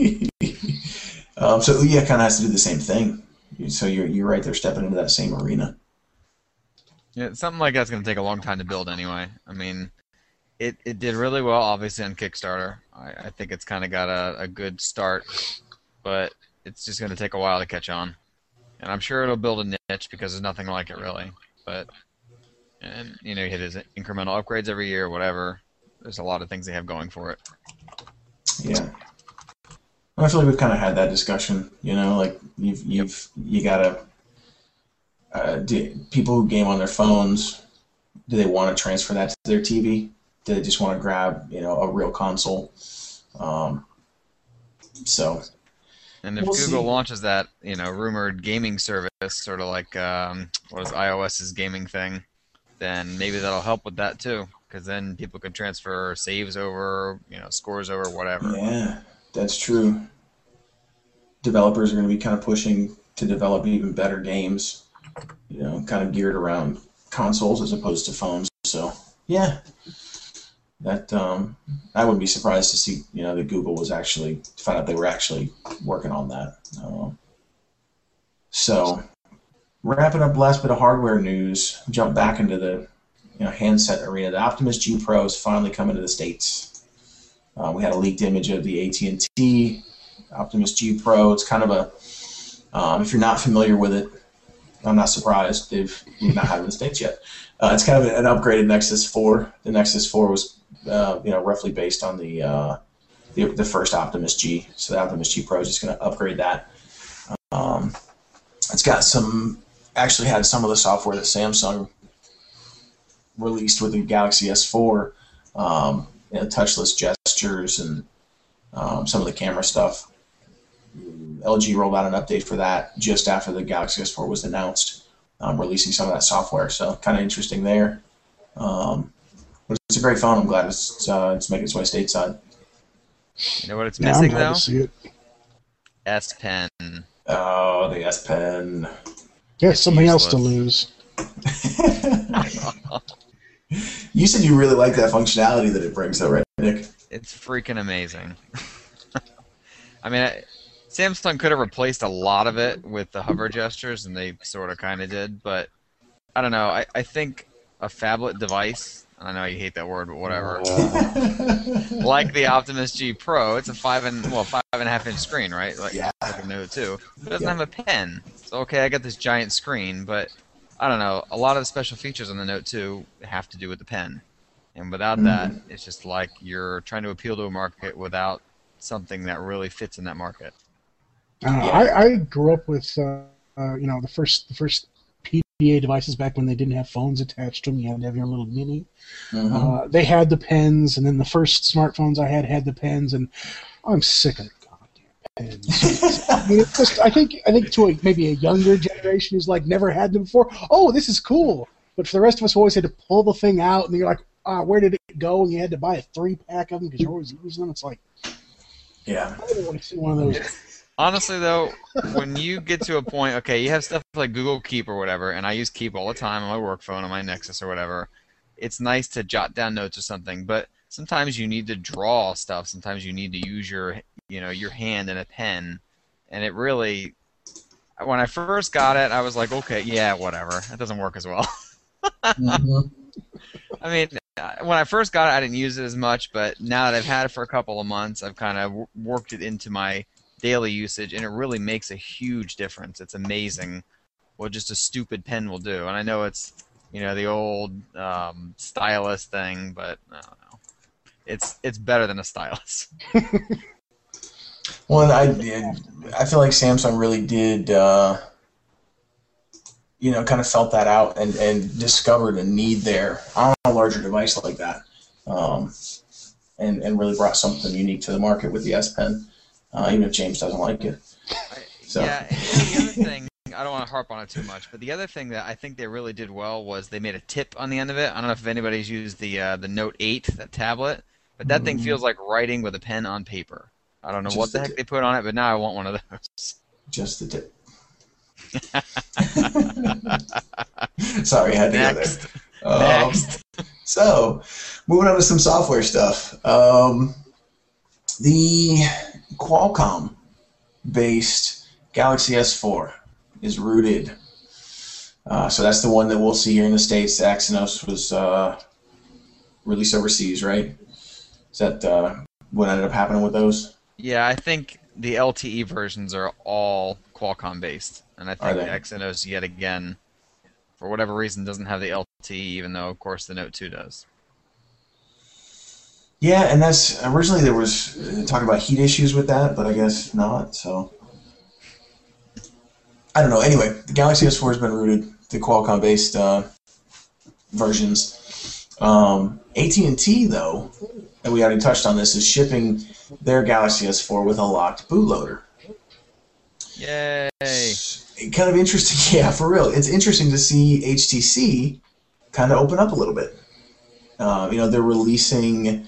um, so Ouya kind of has to do the same thing. So you're you're right. They're stepping into that same arena. Yeah, something like that's going to take a long time to build anyway. I mean, it, it did really well, obviously, on Kickstarter. I, I think it's kind of got a, a good start, but it's just going to take a while to catch on. And I'm sure it'll build a niche because there's nothing like it, really. But, and you know, you hit his incremental upgrades every year, whatever. There's a lot of things they have going for it. Yeah. I feel like we've kind of had that discussion. You know, like you've you've you gotta. Uh, do people who game on their phones, do they want to transfer that to their T V? Do they just want to grab, you know, a real console? Um, so, And if We'll Google see. launches that, you know, rumored gaming service, sort of like um, what is iOS's gaming thing, then maybe that'll help with that too, because then people can transfer saves over, you know, scores over, whatever. yeah, that's true. Developers are going to be kind of pushing to develop even better games, you know, kind of geared around consoles as opposed to phones. So, yeah, that um, I wouldn't be surprised to see, you know, that Google was actually to find out they were actually working on that. Um, so, wrapping up last bit of hardware news, jump back into the you know handset arena. The Optimus G Pro is finally coming to the States. Uh, we had a leaked image of the A T and T Optimus G Pro. It's kind of a, um, if you're not familiar with it, I'm not surprised. They've not had it in the States yet. Uh, it's kind of an upgraded Nexus four. The Nexus four was, uh, you know, roughly based on the, uh, the the first Optimus G. So the Optimus G Pro is just going to upgrade that. Um, it's got some, actually had some of the software that Samsung released with the Galaxy S four, um, you know, touchless gestures and um, some of the camera stuff. L G rolled out an update for that just after the Galaxy S four was announced, um, releasing some of that software. So kind of interesting there. Um, but it's a great phone. I'm glad it's uh, it's making its way stateside. You know what it's Yeah, I'm missing glad though? to see it. S Pen. Oh, the S Pen. Yeah, It's something else to useless. lose. You said you really like that functionality that it brings, though, right, Nick? It's freaking amazing. I mean, I, Samsung could have replaced a lot of it with the hover gestures, and they sort of kind of did. But I don't know. I, I think a phablet device. I know you hate that word, but whatever. Like the Optimus G Pro, it's a five and well five and a half inch screen, right? Like, Yeah. like a Note two. It doesn't Yeah. have a pen. So okay, I got this giant screen, but I don't know. A lot of the special features on the Note two have to do with the pen, and without that, it's just like you're trying to appeal to a market without something that really fits in that market. I, don't know, Yeah. I, I grew up with, uh, uh, you know, the first the first P D A devices back when they didn't have phones attached to them. You had to have your little mini. Mhm. Uh, they had the pens, and then the first smartphones I had had the pens, and I'm sick of the goddamn pens. I mean, it's just I think I think to a, maybe a younger generation who's like never had them before. Oh, this is cool. But for the rest of us who always had to pull the thing out, and you're like, ah, where did it go? And you had to buy a three pack of them because you're always using them. It's like Yeah. I don't want to see one of those. Honestly, though, when you get to a point, okay, you have stuff like Google Keep or whatever, and I use Keep all the time on my work phone, on my Nexus or whatever. It's nice to jot down notes or something, but sometimes you need to draw stuff. Sometimes you need to use your, you know, your hand and a pen, and it really. When I first got it, I was like, okay, yeah, whatever. It doesn't work as well. Mhm. I mean, when I first got it, I didn't use it as much, but now that I've had it for a couple of months, I've kind of w- worked it into my daily usage, and it really makes a huge difference. It's amazing what just a stupid pen will do. And I know it's, you know, the old um, stylus thing, but I don't know. It's it's better than a stylus. Well, I I feel like Samsung really did, uh, you know, kind of felt that out and, and discovered a need there on a larger device like that, um, and and really brought something unique to the market with the S Pen, uh, even if James doesn't like it. So. Yeah, and the other thing, I don't want to harp on it too much, but the other thing that I think they really did well was they made a tip on the end of it. I don't know if anybody's used the uh, the Note eight, that tablet, but that thing feels like writing with a pen on paper. I don't know Just what the the heck tip. they put on it, but now I want one of those. Just the tip. Sorry, I had to Next. go there. Um, Next. So, moving on to some software stuff. Um, the Qualcomm-based Galaxy S four is rooted. Uh, so that's the one that we'll see here in the States. Exynos was uh, released overseas, right? Is that uh, what ended up happening with those? Yeah, I think the L T E versions are all Qualcomm based, and I Are think they? Exynos yet again, for whatever reason, doesn't have the L T E, even though of course the Note two does. Yeah, and that's originally there was uh, talk about heat issues with that, but I guess not. So I don't know. Anyway, the Galaxy S four has been rooted to Qualcomm-based uh, versions. Um, A T and T, though, and we already touched on this, is shipping their Galaxy S four with a locked bootloader. Yay! Kind of interesting, yeah, for real. It's interesting to see H T C kind of open up a little bit. Uh, you know, they're releasing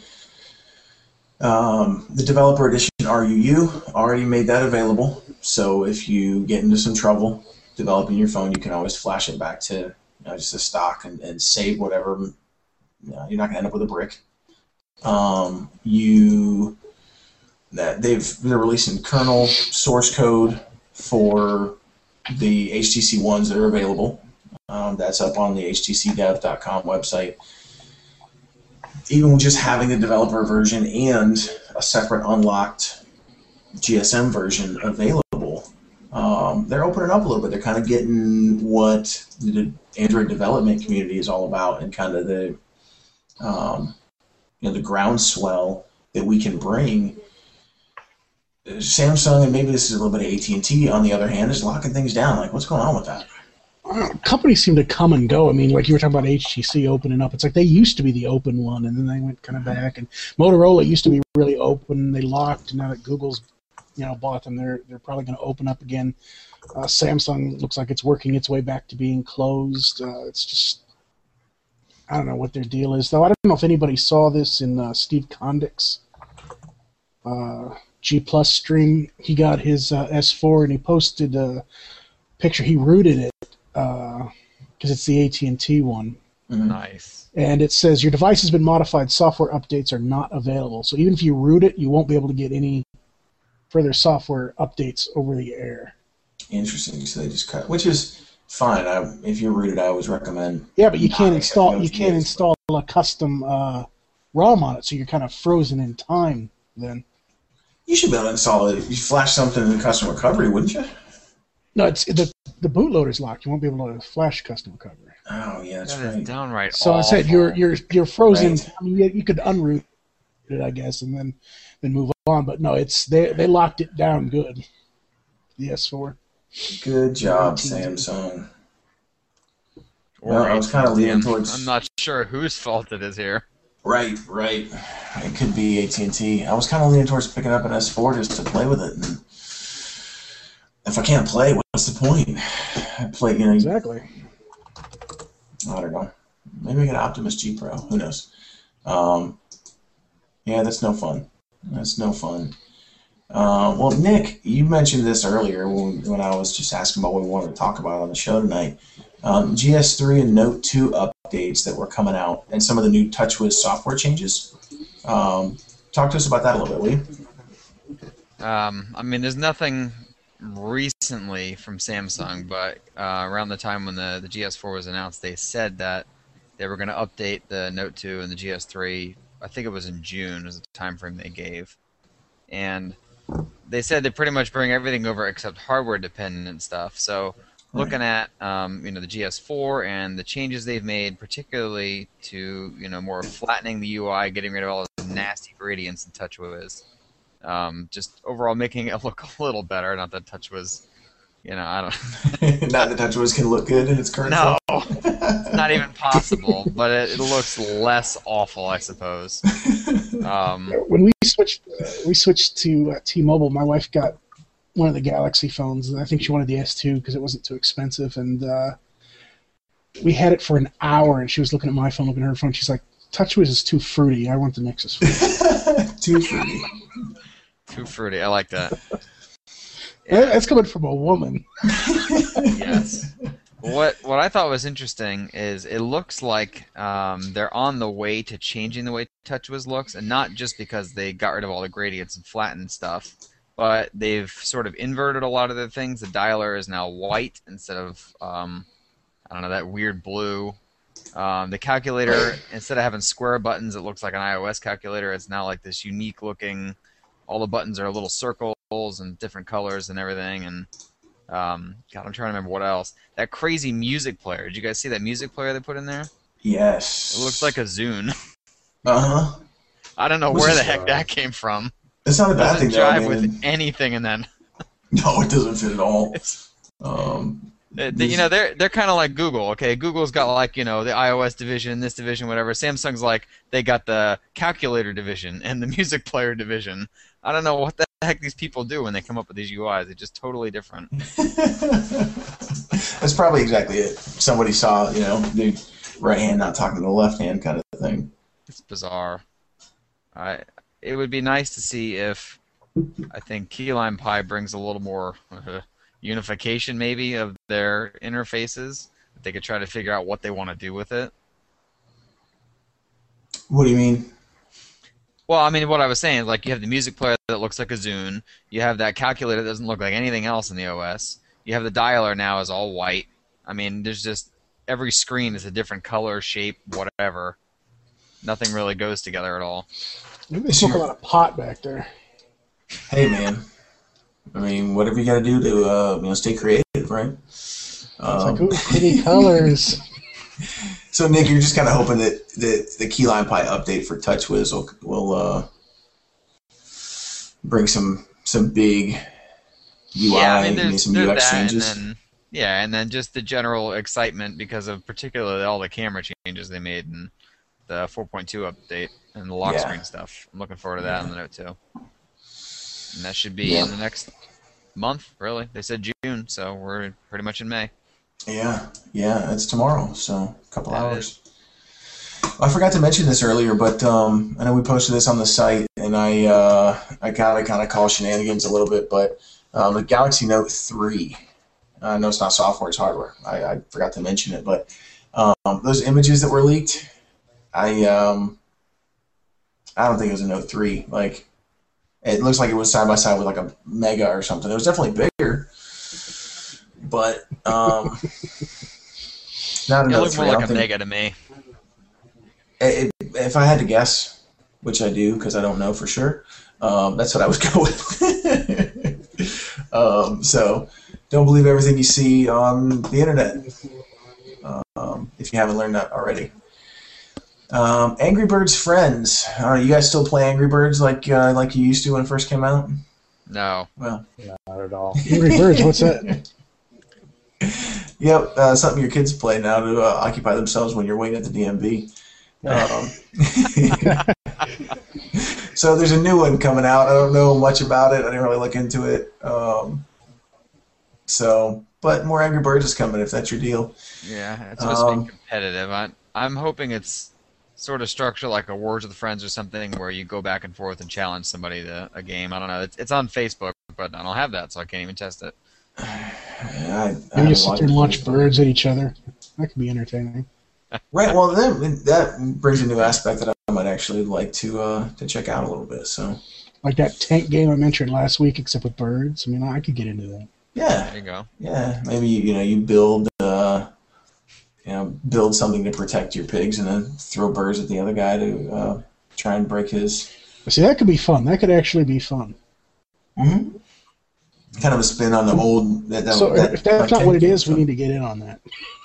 um, the developer edition R U U, already made that available. So if you get into some trouble developing your phone, you can always flash it back to, you know, just a stock and, and save whatever. You know, you're not going to end up with a brick. Um, you that they've they're releasing kernel source code for the H T C ones that are available. Um, that's up on the H T C dev dot com website. Even just having the developer version and a separate unlocked G S M version available um, they're opening up a little bit. They're kind of getting what the Android development community is all about, and kind of the um, you know the groundswell that we can bring. Samsung, and maybe this is a little bit of A T and T, on the other hand, is locking things down. Like, what's going on with that? I don't know, companies seem to come and go. I mean, like you were talking about H T C opening up. It's like they used to be the open one, and then they went kind of back. And Motorola used to be really open. They locked, and now that Google's, you know, bought them, they're they're probably going to open up again. Uh, Samsung looks like it's working its way back to being closed. Uh, it's just, I don't know what their deal is, though. I don't know if anybody saw this in uh, Steve Condik's uh, G Plus stream. He got his uh, S four, and he posted a picture. He rooted it because uh, it's the A T and T one. Mm-hmm. Nice. And it says, your device has been modified. Software updates are not available. So even if you root it, you won't be able to get any further software updates over the air. Interesting. So they just cut, which is fine. I, if you're rooted, I always recommend. Yeah, but you not can't accepting install. You O T As. can't install a custom uh, ROM on it, so you're kind of frozen in time. Then You should be able to install it. You flash something in custom recovery, wouldn't you? no, it's the the bootloader's locked. You won't be able to flash custom recovery. Oh yeah, that's That is right. downright So I awful. said you're you're you're frozen. Right. I mean, you, you could unroot it, I guess, and then then move on. But no, it's they they locked it down good. The S four. Good job, A T and T. Samsung. Or Well, I was kind of leaning I'm- towards. I'm not sure whose fault it is here. Right, right. It could be A T and T. I was kind of leaning towards picking up an S four just to play with it. And if I can't play, what's the point? I play, you know. Exactly. I don't know. Maybe I get an Optimus G Pro. Who knows? Um, yeah, that's no fun. That's no fun. Uh, well, Nick, you mentioned this earlier when, when I was just asking about what we wanted to talk about on the show tonight. Um, G S three and Note two updates that were coming out, and some of the new TouchWiz software changes. Um, talk to us about that a little bit, will you? Um, I mean, there's nothing recently from Samsung, but uh, around the time when the, the G S four was announced, they said that they were going to update the Note two and the G S three. I think it was in June was the time frame they gave. And they said they pretty much bring everything over except hardware-dependent stuff. So looking at um, you know the G S four and the changes they've made, particularly to you know more flattening the U I, getting rid of all those nasty gradients in TouchWiz. Um, just overall making it look a little better. Not that TouchWiz, you know, I don't. Not that TouchWiz can look good in its current No, form. it's not even possible. But it, it looks less awful, I suppose. Um, When we switched, uh, we switched to uh, T-Mobile. My wife got one of the Galaxy phones, and I think she wanted the S two because it wasn't too expensive. And uh, we had it for an hour, and she was looking at my phone, looking at her phone. She's like, "TouchWiz is too fruity. I want the Nexus phone." Too fruity. too fruity. I like that. That's coming from a woman. Yes. What what I thought was interesting is it looks like um, they're on the way to changing the way TouchWiz looks, and not just because they got rid of all the gradients and flattened stuff, but they've sort of inverted a lot of the things. The dialer is now white instead of um, I don't know, that weird blue. Um, the calculator, instead of having square buttons, it looks like an iOS calculator. It's now like this unique looking. All the buttons are little circles and different colors and everything, and Um, God, I'm trying to remember what else. That crazy music player. Did you guys see that music player they put in there? Yes. It looks like a Zune. Uh-huh. I don't know Which where is, the heck uh, that came from. It's not a It bad doesn't thing, though. jive I with mean, anything in that. no, it doesn't fit at all. It's, Um, they, they- you know, they're they're kind of like Google. Okay, Google's got like you know the iOS division, this division, whatever. Samsung's like they got the calculator division and the music player division. I don't know what the heck these people do when they come up with these U Is. They're just totally different. That's probably exactly it. Somebody saw, you know, the right hand not talking to the left hand kind of thing. It's bizarre. I. It would be nice to see if I think Key Lime Pie brings a little more uh, unification, maybe, of their interfaces. That they could try to figure out what they want to do with it. What do you mean? Well, I mean, what I was saying is, like, you have the music player that looks like a Zune. You have that calculator that doesn't look like anything else in the O S. You have the dialer now is all white. I mean, there's just every screen is a different color, shape, whatever. Nothing really goes together at all. Maybe they smoke a lot of pot back there. Hey, man. I mean, whatever you got to do to uh, you know stay creative, right? It's Um, like, ooh, pretty colors. so Nick, you're just kind of hoping that the the Keyline Pie update for TouchWiz will will uh, bring some some big U I, Yeah, I mean, maybe there's, some there's U X that, changes. and then yeah, and then just the general excitement because of particularly all the camera changes they made and the four point two update and the lock Yeah. screen stuff. I'm looking forward to that Yeah. on the Note two. And that should be Yeah. in the next month, really. They said June, so we're pretty much in May. Yeah, yeah, it's tomorrow, so a couple Yeah, it hours. I forgot to mention this earlier, but um, I know we posted this on the site, and I uh, I gotta kind of call shenanigans a little bit, but um, the Galaxy Note three. I know it's not software; it's hardware. I, I forgot to mention it, but um, those images that were leaked, I um, I don't think it was a Note three. Like, it looks like it was side by side with like a Mega or something. It was definitely bigger, but um, not a It Note looked three. more I like don't a think- Mega to me. It, if I had to guess, which I do because I don't know for sure, um, that's what I would go with. um, so don't believe everything you see on the internet, um, if you haven't learned that already. Um, Angry Birds Friends. I don't know, you guys still play Angry Birds like uh, like you used to when it first came out? No. Well, Not at all. Angry Birds, what's that? Yep, uh, something your kids play now to uh, occupy themselves when you're waiting at the D M V. Um, so there's a new one coming out. I don't know much about it. I didn't really look into it. Um, so, but more Angry Birds is coming if that's your deal. Yeah, it's supposed to Um, be competitive. I, I'm hoping it's sort of structured like a Words with Friends or something where you go back and forth and challenge somebody to a game. I don't know. It's, it's on Facebook, but I don't have that, so I can't even test it. I, I Maybe haven't you sit there and watched launch it. birds at each other. That could be entertaining. Right. Well, then that brings a new aspect that I might actually like to uh, to check out a little bit. So Like that tank game I mentioned last week, except with birds. I mean, I could get into that. yeah, There you go. yeah. Maybe you know you build uh, you know build something to protect your pigs and then throw birds at the other guy to uh, try and break his. See, that could be fun. That could actually be fun. Mm-hmm. Kind of a spin on the old. That, that, So that, if that's like, not what it tank is, we game need to get in on that.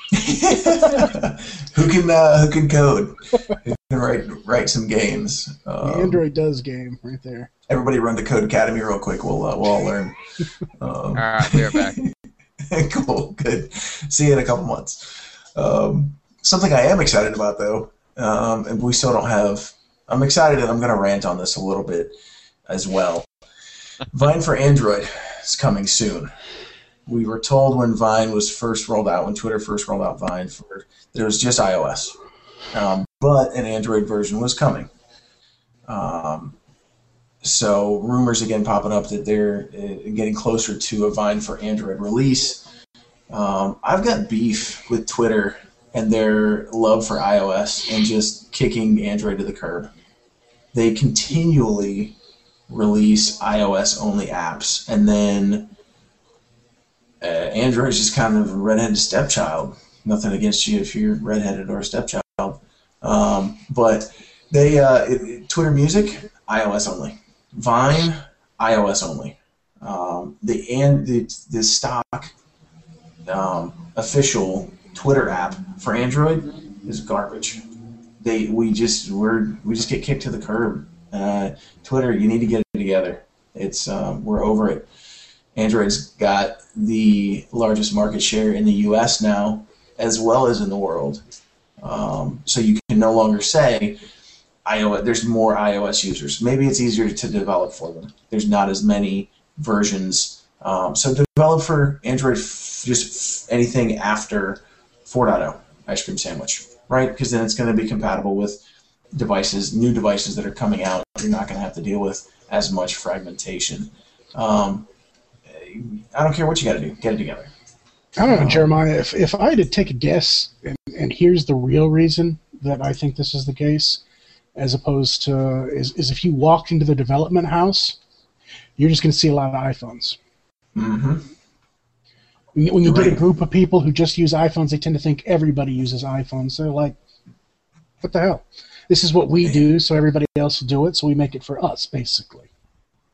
stuff. who can uh, who can code? Who can write write some games? The Um, Android does game right there. Everybody run to Code Academy real quick. We'll uh, we'll all learn. Um, All right, we are back. cool, good. See you in a couple months. Um, something I am excited about though, um, and we still don't have. I'm excited, and I'm going to rant on this a little bit as well. Vine for Android is coming soon. We were told when Vine was first rolled out, when Twitter first rolled out Vine, for that it was just iOS, um, but an Android version was coming. Um, so rumors again popping up that they're uh, getting closer to a Vine for Android release. Um, I've got beef with Twitter and their love for iOS and just kicking Android to the curb. They continually release iOS-only apps, and then uh, Android is just kind of a redheaded stepchild. Nothing against you if you're redheaded or a stepchild, um, but they uh, it, it- Twitter Music iOS only, Vine iOS only. Um, the and the the stock um, official Twitter app for Android is garbage. They we just we're we just get kicked to the curb. Uh, Twitter, you need to get it together. It's um, we're over it. Android's got the largest market share in the U S now, as well as in the world. Um, so you can no longer say iOS. There's more iOS users. Maybe it's easier to develop for them. There's not as many versions. Um, so develop for Android f- just f- anything after four point oh, ice cream sandwich, right? Because then it's going to be compatible with devices, new devices that are coming out. You're not going to have to deal with as much fragmentation. Um, I don't care what you got to do. Get it together. I don't know, Jeremiah. If if I had to take a guess, and, and here's the real reason that I think this is the case, as opposed to is, is if you walked into the development house, you're just going to see a lot of iPhones. Mm-hmm. When you, when you You're get a right. group of people who just use iPhones, they tend to think everybody uses iPhones. So they're like, what the hell? This is what we do, so everybody else will do it, so we make it for us, basically.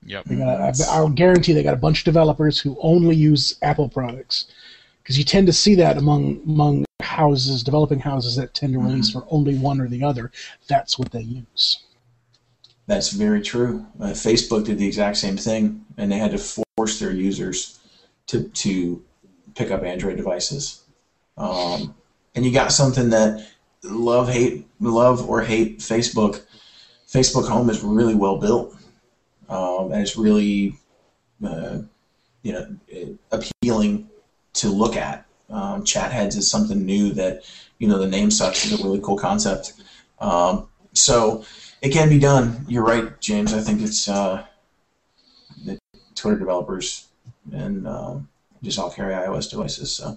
Yep. They got, I, I'll guarantee they got a bunch of developers who only use Apple products, because you tend to see that among among houses, developing houses that tend to release for only one or the other. That's what they use. That's very true. Uh, Facebook did the exact same thing, and they had to force their users to to pick up Android devices. Um, and you got something that love hate love or hate Facebook. Facebook Home is really well built, um, and it's really uh, you know appealing to look at. Um, Chat Heads is something new that, you know, the name sucks is a really cool concept. Um, so it can be done. You're right, James. I think it's uh, the Twitter developers and um, just all carry iOS devices. So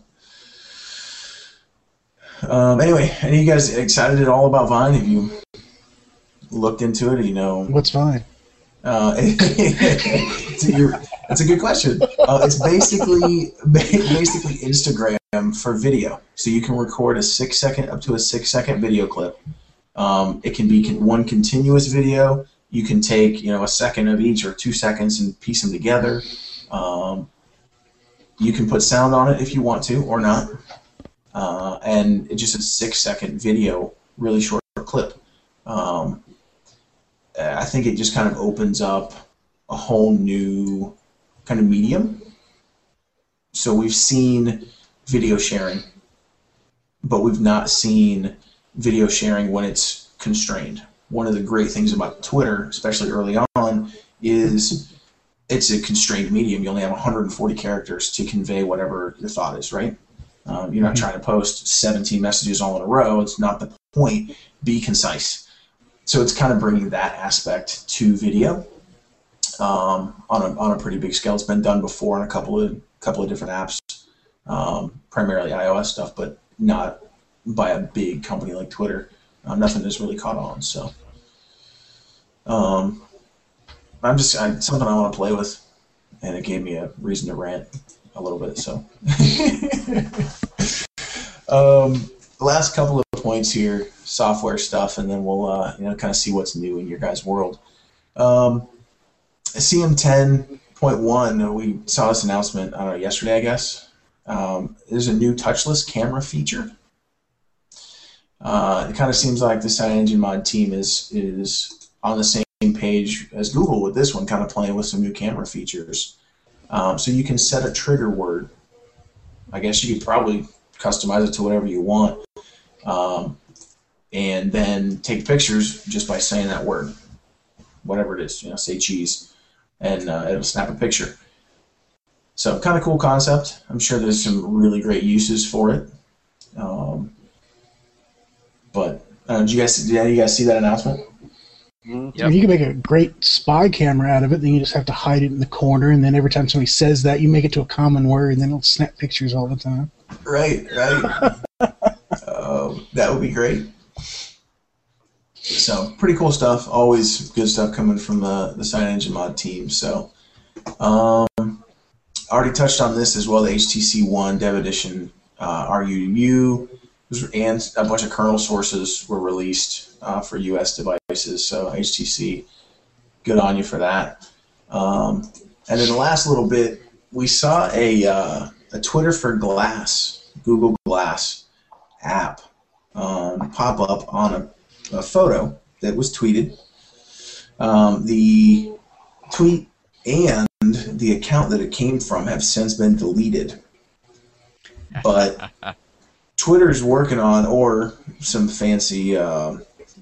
um, anyway, any of you guys excited at all about Vine? Have you looked into it? Or, you know, What's Vine? Uh, it's, a, it's a good question. Uh, it's basically basically Instagram for video. So you can record a six second up to a six second video clip. Um, it can be con- one continuous video. You can take you know a second of each or two seconds and piece them together. Um, you can put sound on it if you want to or not, uh, and it's just a six second video, really short clip. Um, I think it just kind of opens up a whole new kind of medium. So we've seen video sharing, but we've not seen video sharing when it's constrained. One of the great things about Twitter, especially early on, is it's a constrained medium. You only have one hundred forty characters to convey whatever your thought is, right? Um, you're not trying to post seventeen messages all in a row. It's not the point. Be concise. So it's kind of bringing that aspect to video um, on a on a pretty big scale. It's been done before on a couple of couple of different apps, um, primarily iOS stuff, but not by a big company like Twitter. Um, nothing has really caught on. So um, I'm just I, something I want to play with, and it gave me a reason to rant a little bit. So um, last couple of points here. Software stuff, and then we'll uh, you know kind of see what's new in your guys' world. Um, C M ten point one, we saw this announcement, I don't know, yesterday, I guess. Um, there's a new touchless camera feature. Uh, it kind of seems like the CyanogenMod team is is on the same page as Google with this one, kind of playing with some new camera features. Um, so you can set a trigger word. I guess you could probably customize it to whatever you want. Um, and then take pictures just by saying that word, whatever it is, you know, say cheese, and uh, it'll snap a picture. So kind of cool concept. I'm sure there's some really great uses for it. Um, but uh, did you guys did any of you guys see that announcement? Mm-hmm. I mean, you can make a great spy camera out of it, then you just have to hide it in the corner, and then every time somebody says that, you make it to a common word, and then it'll snap pictures all the time. Right, right. uh, that would be great. So pretty cool stuff. Always good stuff coming from the the CyanogenMod team. So um, already touched on this as well. The H T C One Dev Edition uh, R U U and a bunch of kernel sources were released uh, for U S devices. So H T C, good on you for that. Um, and then the last little bit, we saw a uh, a Twitter for Glass, Google Glass app um, pop up on a a photo that was tweeted. Um, the tweet and the account that it came from have since been deleted. But Twitter's working on, or some fancy uh,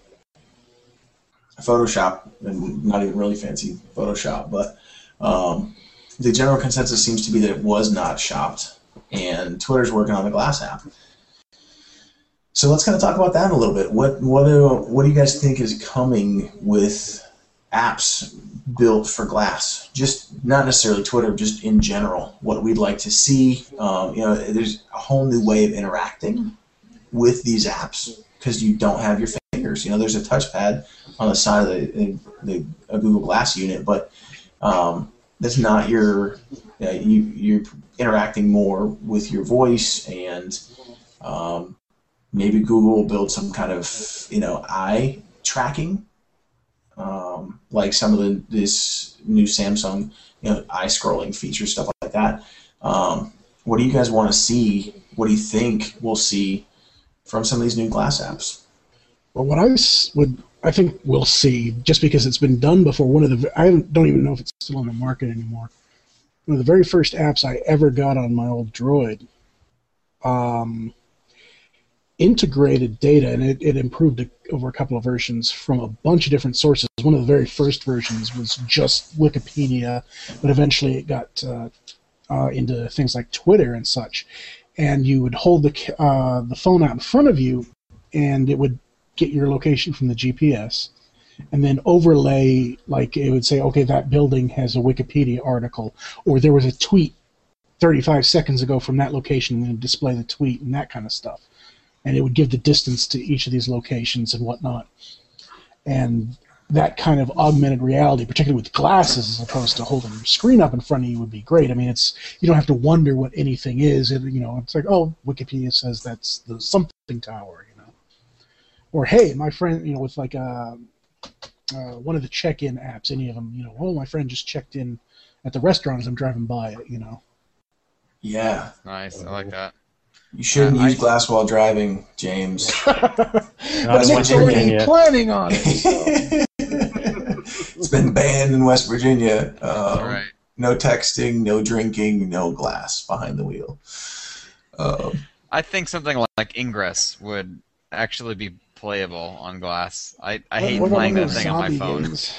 Photoshop, and not even really fancy Photoshop, but um, the general consensus seems to be that it was not shopped, and Twitter's working on the Glass app. So let's kind of talk about that a little bit. What what do, what do you guys think is coming with apps built for Glass? Just not necessarily Twitter, just in general. What we'd like to see. Um, you know, there's a whole new way of interacting with these apps because you don't have your fingers. You know, there's a touchpad on the side of the, the, the Google Glass unit, but um, that's not your. Uh, you you're interacting more with your voice and. Um, Maybe Google will build some kind of, you know, eye tracking um, like some of the this new Samsung, you know, eye scrolling feature stuff like that. Um, what do you guys want to see? What do you think we'll see from some of these new Glass apps? Well, what I s- would, I think we'll see, just because it's been done before. One of the, I don't even know if it's still on the market anymore. One of the very first apps I ever got on my old Droid, um, integrated data, and it, it improved it over a couple of versions from a bunch of different sources. One of the very first versions was just Wikipedia, but eventually it got uh, uh, into things like Twitter and such. And you would hold the ca- uh, the phone out in front of you, and it would get your location from the G P S, and then overlay, like it would say, okay, that building has a Wikipedia article, or there was a tweet thirty-five seconds ago from that location, and then display the tweet and that kind of stuff. And it would give the distance to each of these locations and whatnot. And that kind of augmented reality, particularly with glasses as opposed to holding your screen up in front of you, would be great. I mean, it's you don't have to wonder what anything is. It, you know, it's like, oh, Wikipedia says that's the something tower, you know. Or, hey, my friend, you know, with like a, uh, one of the check-in apps, any of them, you know, oh, my friend just checked in at the restaurant as I'm driving by it, you know. Yeah. Nice. I like that. You shouldn't Uh, use I- glass while driving, James. Not in West Nick's Virginia. already planning on it. So. It's been banned in West Virginia. Um, All right. No texting, no drinking, no glass behind the wheel. Um, I think something like Ingress would actually be playable on glass. I, I hate What about playing one that of those thing on my zombie phone. games?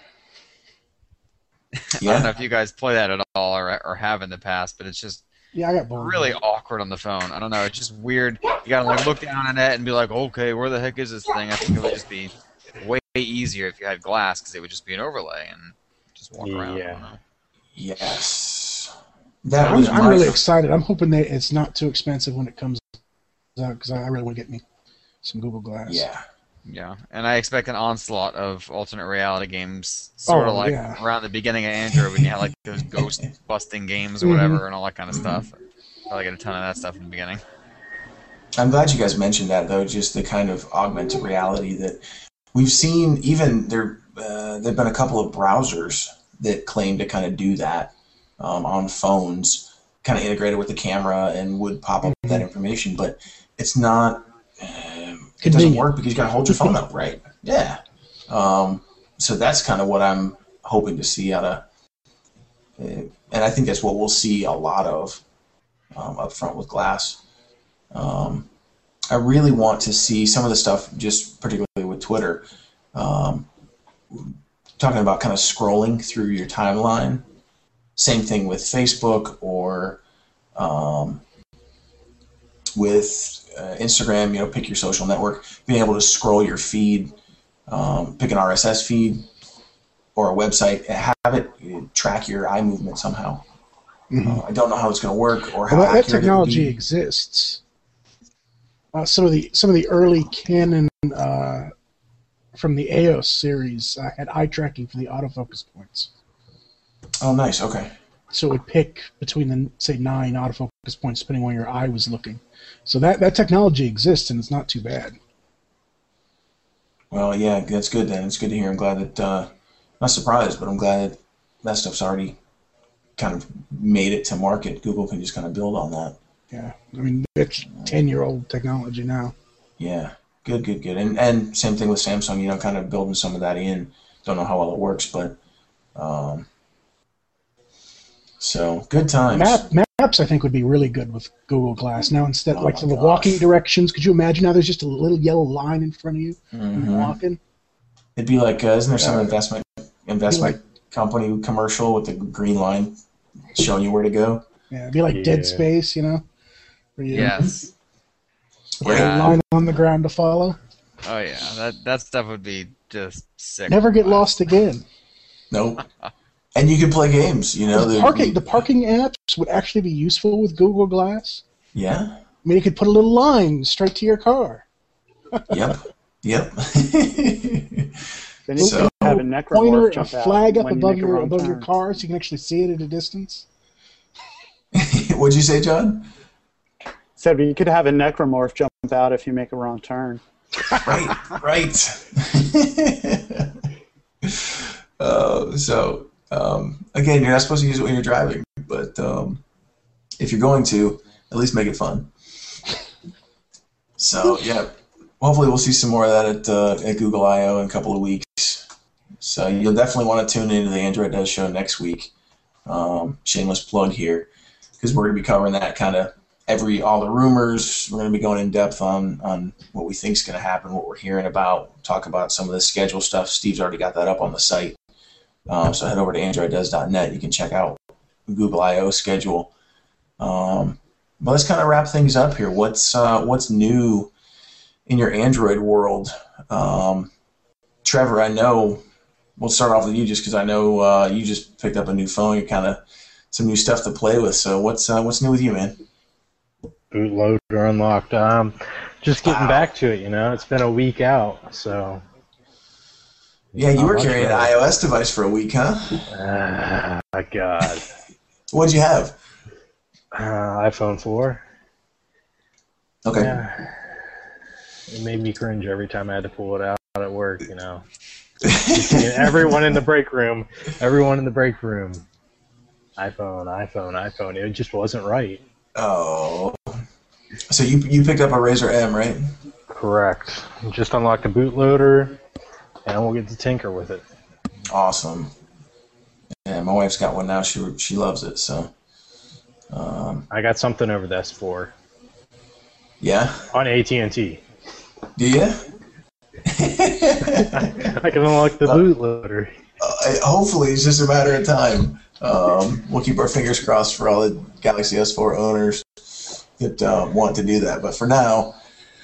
I don't know yeah. if you guys play that at all or, or have in the past, but it's just Yeah, I got bored. really awkward on the phone. I don't know. It's just weird. You gotta like look down at it and be like, okay, where the heck is this thing? I think it would just be way easier if you had glass because it would just be an overlay and just walk around. I Yeah. don't know. Yes. That I'm, was I'm my really excited. I'm hoping that it's not too expensive when it comes out, because I really want to get me some Google Glass. Yeah. Yeah, and I expect an onslaught of alternate reality games, sort of Oh, like yeah. around the beginning of Android when you had like those ghost busting games or whatever and all that kind of stuff. Probably get a ton of that stuff in the beginning. I'm glad you guys mentioned that, though, just the kind of augmented reality that we've seen. Even there, uh, there have been a couple of browsers that claim to kind of do that um, on phones, kind of integrated with the camera and would pop up that information, but it's not. Um, it doesn't Convenient. work because you got to hold your phone up, right? Yeah. Um, so that's kind of what I'm hoping to see out of, uh, and I think that's what we'll see a lot of um, up front with Glass. Um, I really want to see some of the stuff, just particularly with Twitter, um, talking about kind of scrolling through your timeline. Same thing with Facebook or um, with uh, Instagram, you know, pick your social network, being able to scroll your feed, um, pick an R S S feed or a website, and have it uh, track your eye movement somehow. Mhm. Uh, I don't know how it's going to work or how Well, that, that accurate it will technology be. exists. Uh, some of the some of the early Canon uh, from the E O S series uh, had eye tracking for the autofocus points. Oh, nice. Okay. So it would pick between the say nine autofocus points depending on where your eye was looking. So that, that technology exists and it's not too bad. Well, yeah, that's good then. It's good to hear. I'm glad that, uh, not surprised, but I'm glad that that stuff's already kind of made it to market. Google can just kind of build on that. Yeah, I mean it's ten year old technology now. Yeah, good, good, good. And and same thing with Samsung, you know, kind of building some of that in. Don't know how well it works, but um, so good times. Map, maps I think would be really good with Google Glass. Now instead Oh like my for the gosh. walking directions, could you imagine now there's just a little yellow line in front of you when you're Mhm. walking? It'd be like, uh, isn't there some Uh, investment investment company commercial with the green line showing you where to go? Yeah, it'd be like Yeah. Dead Space, you know? Where you Yes. with a Yeah. line on the ground to follow. Oh yeah, that that stuff would be just sick. Never get lost again. Nope. And you can play games, you know. the the- parking the parking apps would actually be useful with Google Glass. Yeah. I mean, you could put a little line straight to your car. Yep. Yep. Then you So- can have a Pointer, necromorph a jump out flag up when you above make a your wrong above your turn. car, so you can actually see it at a distance. What'd you say, John? Said you could have a necromorph jump out if you make a wrong turn. Right, right. Uh, so um, again, you're not supposed to use it when you're driving, but um, if you're going to, at least make it fun. So yeah, hopefully we'll see some more of that at uh, at Google I O in a couple of weeks. So you'll definitely want to tune into the Android Does show next week. Um, shameless plug here, because we're going to be covering that kind of every all the rumors. We're going to be going in depth on on what we think is going to happen, what we're hearing about, talk about some of the schedule stuff. Steve's already got that up on the site. Um, so head over to android does dot net. You can check out the Google I O schedule. Um, but let's kind of wrap things up here. What's uh, what's new in your Android world? Um, Trevor, I know we'll start off with you just because I know uh, you just picked up a new phone. You're kind of some new stuff to play with. So what's uh, what's new with you, man? Bootloader unlocked. Um, just getting Wow. back to it. You know, it's been a week out, so. Yeah, you Not were much carrying an better. iOS device for a week, huh? Ah, God. What'd you have? Uh, iPhone four. Okay. Yeah. It made me cringe every time I had to pull it out at work, you know. Seeing everyone in the break room, everyone in the break room. iPhone, iPhone, iPhone. It just wasn't right. Oh. So you you picked up a Razer M, right? Correct. Just unlocked the bootloader, and we'll get to tinker with it. Awesome. Yeah, my wife's got one now. She she loves it. So. Um, I got something over the S four yeah. on A T and T. Do you? I can unlock the bootloader. Uh, hopefully, it's just a matter of time. Um, we'll keep our fingers crossed for all the Galaxy S four owners that uh, want to do that. But for now,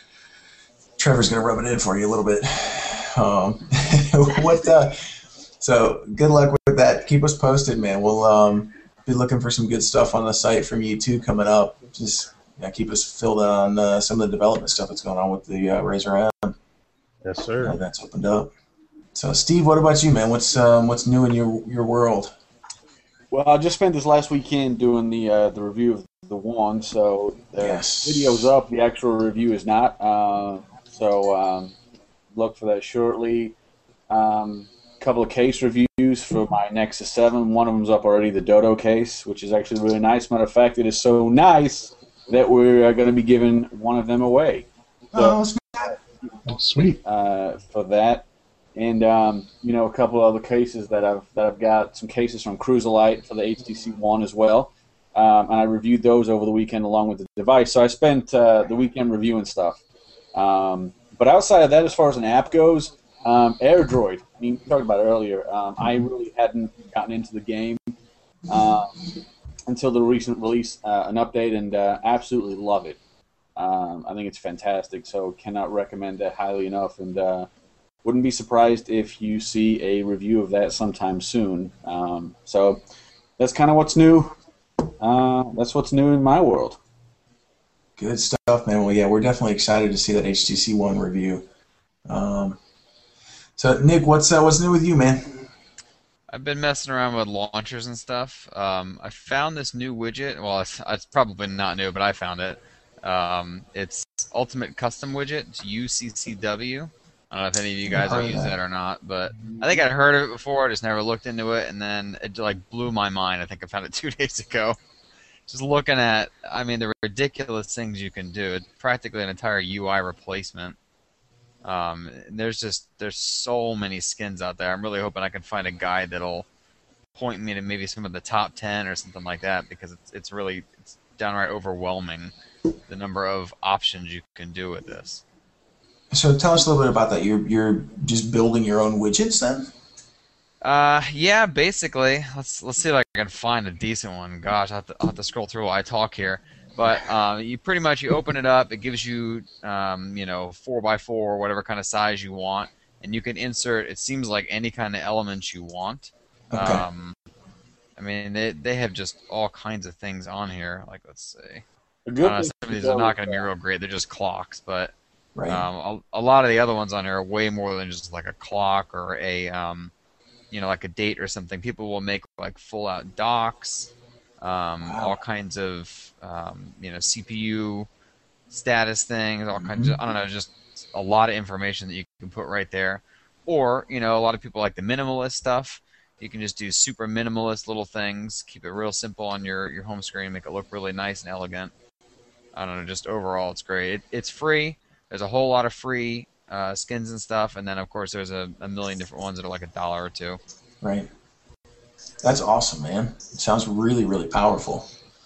Trevor's going to rub it in for you a little bit. Um, what? Uh, so good luck with that. Keep us posted, man. We'll um, be looking for some good stuff on the site from you too coming up. Just yeah, keep us filled on uh, some of the development stuff that's going on with the uh, Razer M. Yes, Uh, sir. that's opened up. So, Steve, what about you, man? What's um, what's new in your your world? Well, I just spent this last weekend doing the uh, the review of the one, so the Yes. video's up. The actual review is not. Uh, so um, look for that shortly. A um, couple of case reviews for my Nexus seven. One of them's up already, the Dodo case, which is actually really nice. Matter of fact, it is so nice that we're going to be giving one of them away. So, Oh, Oh, sweet. uh, for that. And um, you know, a couple of other cases that I've that I've got some cases from Cruiserlight for the H T C One as well, um, and I reviewed those over the weekend along with the device. So I spent uh, the weekend reviewing stuff. Um, but outside of that, as far as an app goes, um, AirDroid. I mean, we talked about it earlier. Um, I really hadn't gotten into the game um, until the recent release, uh, an update, and uh, absolutely love it. Um, I think it's fantastic. So cannot recommend that highly enough, and. Uh, Wouldn't be surprised if you see a review of that sometime soon. Um, so that's kind of what's new. Uh, that's what's new in my world. good stuff, man. Well, yeah, we're definitely excited to see that H T C One review. Um, so, Nick, what's uh, what's new with you, man? I've been messing around with launchers and stuff. Um, I found this new widget. Well, it's, it's probably not new, but I found it. Um, it's Ultimate Custom Widget. It's U C C W. I don't know if any of you guys I've have heard of used that. that or not, but I think I'd heard of it before. I just never looked into it, and then it like blew my mind. I think I found it two days ago. Just looking at, I mean, the ridiculous things you can do. It's practically an entire U I replacement. Um, there's just there's so many skins out there. I'm really hoping I can find a guide that'll point me to maybe some of the top ten or something like that, because it's it's really it's downright overwhelming the number of options you can do with this. So, tell us a little bit about that. You're you're just building your own widgets, then? Uh, yeah, basically. Let's let's see if I can find a decent one. Gosh, I have to, I'll have to scroll through while I talk here. But uh, you pretty much you open it up. It gives you um, you know four by four, whatever kind of size you want, and you can insert. It seems like any kind of elements you want. Okay. Um, I mean, they they have just all kinds of things on here. Like, let's see. A I good don't know, thing some of to these go are not with, going to be uh, real great. They're just clocks, but Right. um, a, a lot of the other ones on here are way more than just like a clock or a, um, you know, like a date or something. People will make like full-out docks, um, Wow. all kinds of, um, you know, C P U status things, all kinds of, I don't know, just a lot of information that you can put right there. Or, you know, a lot of people like the minimalist stuff. You can just do super minimalist little things, keep it real simple on your, your home screen, make it look really nice and elegant. I don't know, just overall it's great. It, it's free. There's a whole lot of free uh, skins and stuff, and then, of course, there's a, a million different ones that are like a dollar or two. Right. That's awesome, man. It sounds really, really powerful.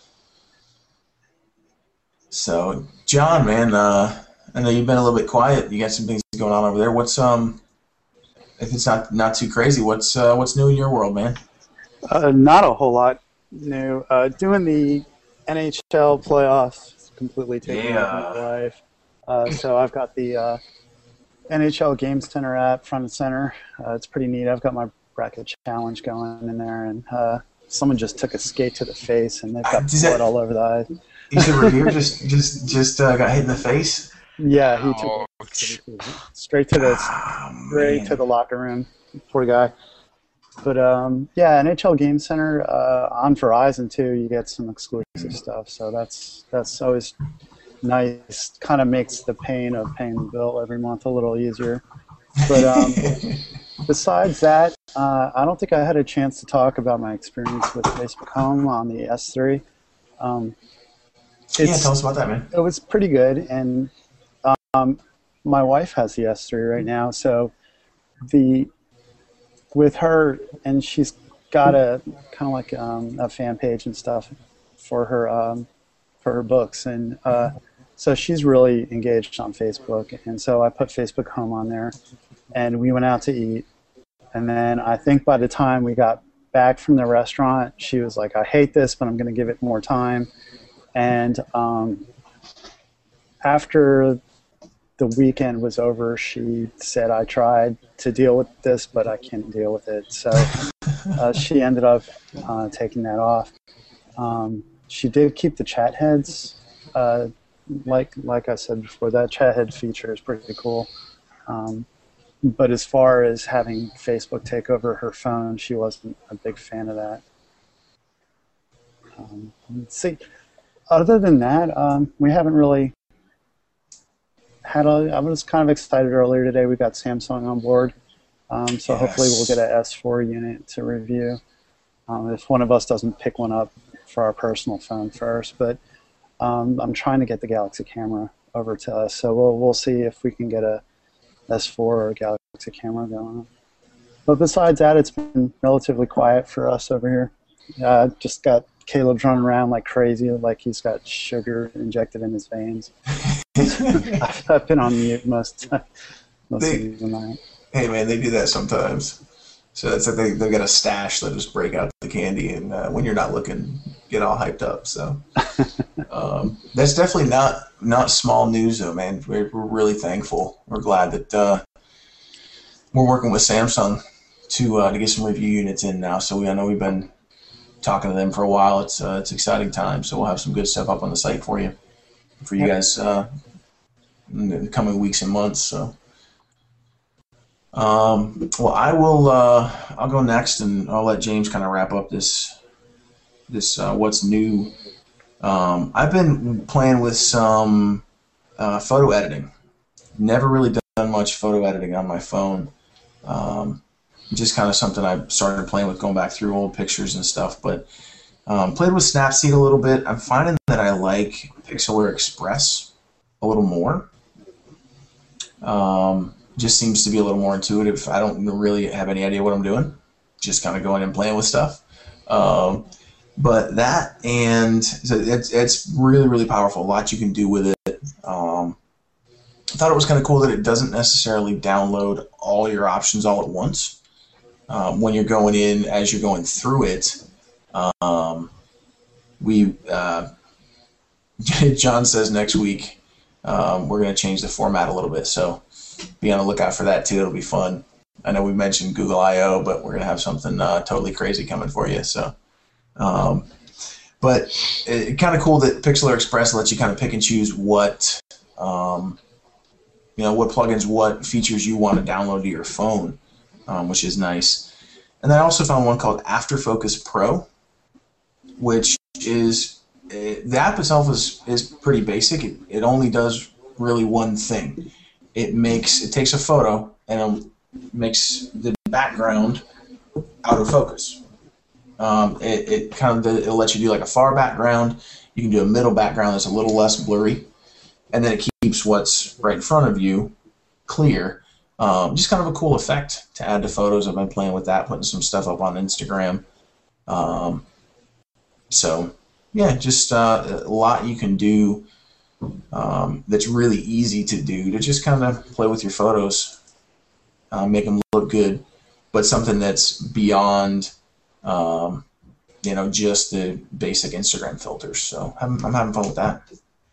So, John, man, uh, I know you've been a little bit quiet. You got some things going on over there. What's um, if it's not not too crazy, what's uh, what's new in your world, man? Uh, not a whole lot new. Uh, doing the N H L playoffs completely taking Yeah. over my life. Uh, so I've got the uh, N H L Game Center app front and center. Uh, it's pretty neat. I've got my bracket challenge going in there, and uh, someone just took a skate to the face, and they've got Uh, does blood that- all over the eyes. You said Revere just just just uh, got hit in the face. Yeah, he took Ouch. it straight to the Ah, straight man. to the locker room. Poor guy. But um, yeah, N H L Game Center uh, on Verizon too. You get some exclusive stuff, so that's that's always nice. Kind of makes the pain of paying the bill every month a little easier. But um, besides that, uh, I don't think I had a chance to talk about my experience with Facebook Home on the S three. Um, Yeah, it's- tell us about that, man. it was pretty good, and um, my wife has the S three right now, so the with her, and she's got a kind of like um, a fan page and stuff for her um, for her books, and uh, so she's really engaged on Facebook, and so I put Facebook Home on there, and we went out to eat, and then I think by the time we got back from the restaurant, she was like, "I hate this, but I'm going to give it more time." And um, after the weekend was over, she said, I tried to deal with this, but I can't deal with it. So uh, she ended up uh, taking that off. Um, she did keep the chat heads. Uh, like like I said before, that chat head feature is pretty cool. Um, but as far as having Facebook take over her phone, she wasn't a big fan of that. Um, let's see. Other than that, um, we haven't really had a. I was kind of excited earlier today. We got Samsung on board, um, so Yes. hopefully we'll get an S four unit to review. Um, if one of us doesn't pick one up for our personal phone first, but um, I'm trying to get the Galaxy camera over to us, so we'll we'll see if we can get a S four or a Galaxy camera going. But besides that, it's been relatively quiet for us over here. Uh, just got Caleb's running around like crazy, like he's got sugar injected in his veins. I've, I've been on mute most, most They- of the night. Hey, man, they do that sometimes. So it's like they, they've got a stash. They'll just break out the candy, and uh, when you're not looking, get all hyped up. So um, that's definitely not not small news, though, man. We're, we're really thankful. We're glad that uh, we're working with Samsung to uh, to get some review units in now. So we I know we've been talking to them for a while. It's uh, it's exciting time. So we'll have some good stuff up on the site for you, for you guys uh, in the coming weeks and months. So. Um, well, I will. Uh, I'll go next, and I'll let James kind of wrap up this. This uh, what's new. Um, I've been playing with some uh, photo editing. Never really done much photo editing on my phone. Um, just kind of something I started playing with, going back through old pictures and stuff. But um, played with Snapseed a little bit. I'm finding that I like Pixlr Express a little more. Um, just seems to be a little more intuitive. I don't really have any idea what I'm doing. Just kind of going and playing with stuff. Um, but that, and so it's, it's really, really powerful. A lot you can do with it. Um, I thought it was kind of cool that it doesn't necessarily download all your options all at once. Um, when you're going in, as you're going through it, um, we, uh, John says next week um, we're going to change the format a little bit. So be on the lookout for that too. It'll be fun. I know we mentioned Google I O, but we're going to have something uh, totally crazy coming for you. So, um, but it, kind of cool that Pixlr Express lets you kind of pick and choose what, um, you know, what plugins, what features you want to download to your phone, um, which is nice. And then I also found one called AfterFocus Pro, which is uh, the app itself is is pretty basic. It, it only does really one thing. It makes it takes a photo and makes the background out of focus. Um, it, it kind of it'll let you do like a far background. You can do a middle background that's a little less blurry, and then it keeps what's right in front of you clear. Um, just kind of a cool effect to add to photos. I've been playing with that, putting some stuff up on Instagram. Um, so yeah, just uh, a lot you can do um, that's really easy to do to just kind of play with your photos, uh, make them look good, but something that's beyond, um, you know, just the basic Instagram filters. So I'm, I'm having fun with that.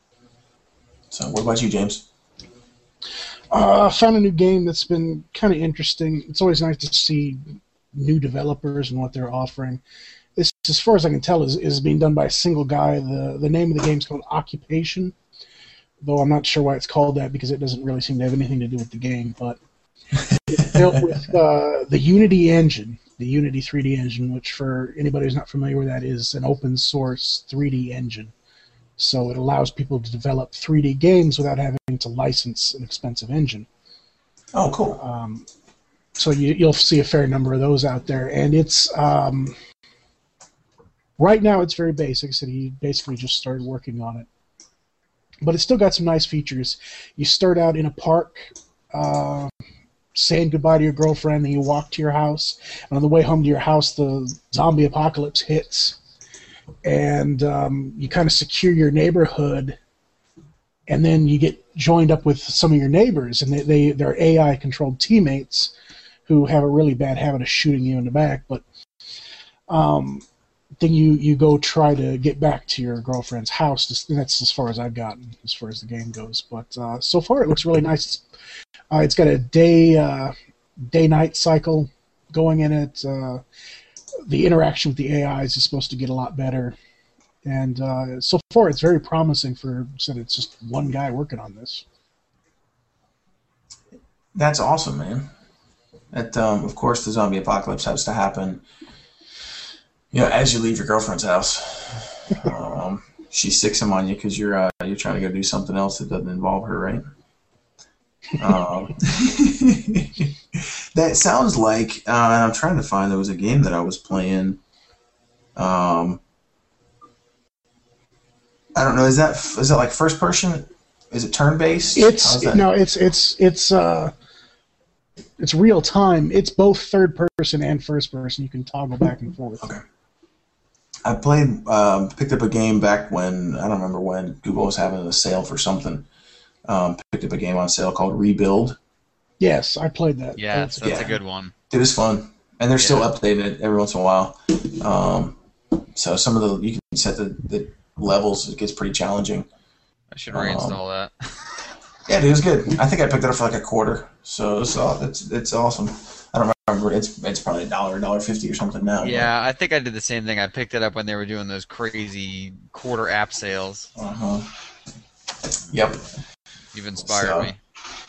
So what about you, James? Uh, I found a new game that's been kind of interesting. It's always nice to see new developers and what they're offering. This, as far as I can tell, is, is being done by a single guy. The the name of the game is called Occupation, though I'm not sure why it's called that because it doesn't really seem to have anything to do with the game. But it's built with uh, the Unity engine, the Unity three D engine, which for anybody who's not familiar with that is an open source three D engine. So it allows people to develop three D games without having to license an expensive engine. Oh, cool. Um, so you, you'll see a fair number of those out there, and it's um, right now it's very basic. So he basically just started working on it, but it's still got some nice features. You start out in a park, uh, saying goodbye to your girlfriend, and you walk to your house. And on the way home to your house, the zombie apocalypse hits. And um, you kind of secure your neighborhood, and then you get joined up with some of your neighbors, and they, they, they're A I-controlled teammates who have a really bad habit of shooting you in the back. But um, then you, you go try to get back to your girlfriend's house. That's as far as I've gotten, as far as the game goes. But uh, so far, it looks really nice. Uh, it's got a day, uh, day-night cycle going in it. Uh, The interaction with the A Is is supposed to get a lot better, and uh, so far it's very promising. For said it's just one guy working on this. That's awesome, man. That um, of course the zombie apocalypse has to happen. You know, as you leave your girlfriend's house, um, she sicks him on you because you're uh, you're trying to go do something else that doesn't involve her, right? um, that sounds like, uh, and I'm trying to find, there was a game that I was playing. Um, I don't know. Is that is that like first person? Is it turn based? It's no. It's it's it's uh, it's real time. It's both third person and first person. You can toggle back and forth. Okay. I played, um, picked up a game back when I don't remember when Google was having a sale for something. Um, picked up a game on sale called Rebuild. Yes, I played that. Yeah, that's, that's yeah. a good one. It was fun, and they're Yeah. still updating it every once in a while. Um, so some of the you can set the, the levels. It gets pretty challenging. I should reinstall um, that. Yeah, it was good. I think I picked it up for like a quarter. So it's it's it's awesome. I don't remember. It's it's probably a dollar, a dollar fifty or something now. Yeah, I think I did the same thing. I picked it up when they were doing those crazy quarter app sales. Uh huh. Yep. You've inspired So. me.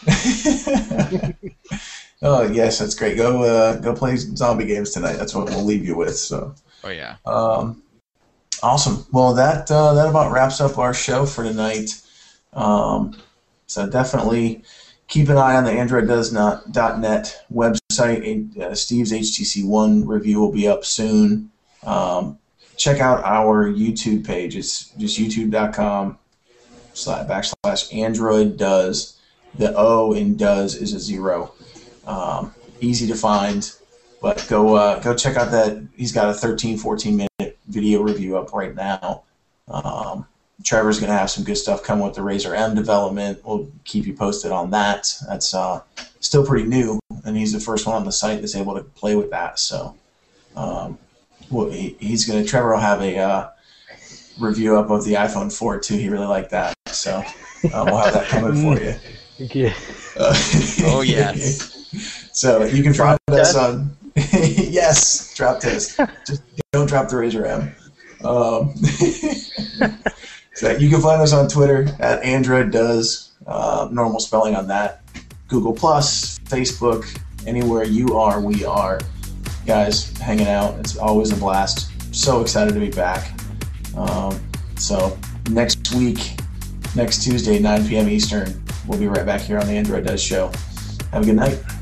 Oh yes, that's great. Go uh, go play zombie games tonight. That's what we'll leave you with. So. Oh yeah. Um, awesome. Well, that uh, that about wraps up our show for tonight. Um, so definitely keep an eye on the Android Does Not dot net website. Uh, Steve's H T C One review will be up soon. Um, check out our YouTube page. It's just youtube dot com slash backslash Android Does. The O in Does is a zero. Um, easy to find, but go uh, go check out that. He's got a thirteen, fourteen minute video review up right now. Um, Trevor's going to have some good stuff coming with the Razer M development. We'll keep you posted on that. That's uh, still pretty new, and he's the first one on the site that's able to play with that. So um, well, he, he's going to. Trevor will have a uh, review up of the iPhone four too. He really liked that, so uh, we'll have that coming for you. Yeah. Uh, Oh yes. So you can find us on yes, drop test. Just don't drop the Razer M. Um, so you can find us on Twitter at Android Does, uh, normal spelling on that. Google Plus, Facebook, anywhere you are, we are. Guys, hanging out. It's always a blast. So excited to be back. Um, so next week, next Tuesday, nine p.m. Eastern, we'll be right back here on the Android Does show. Have a good night.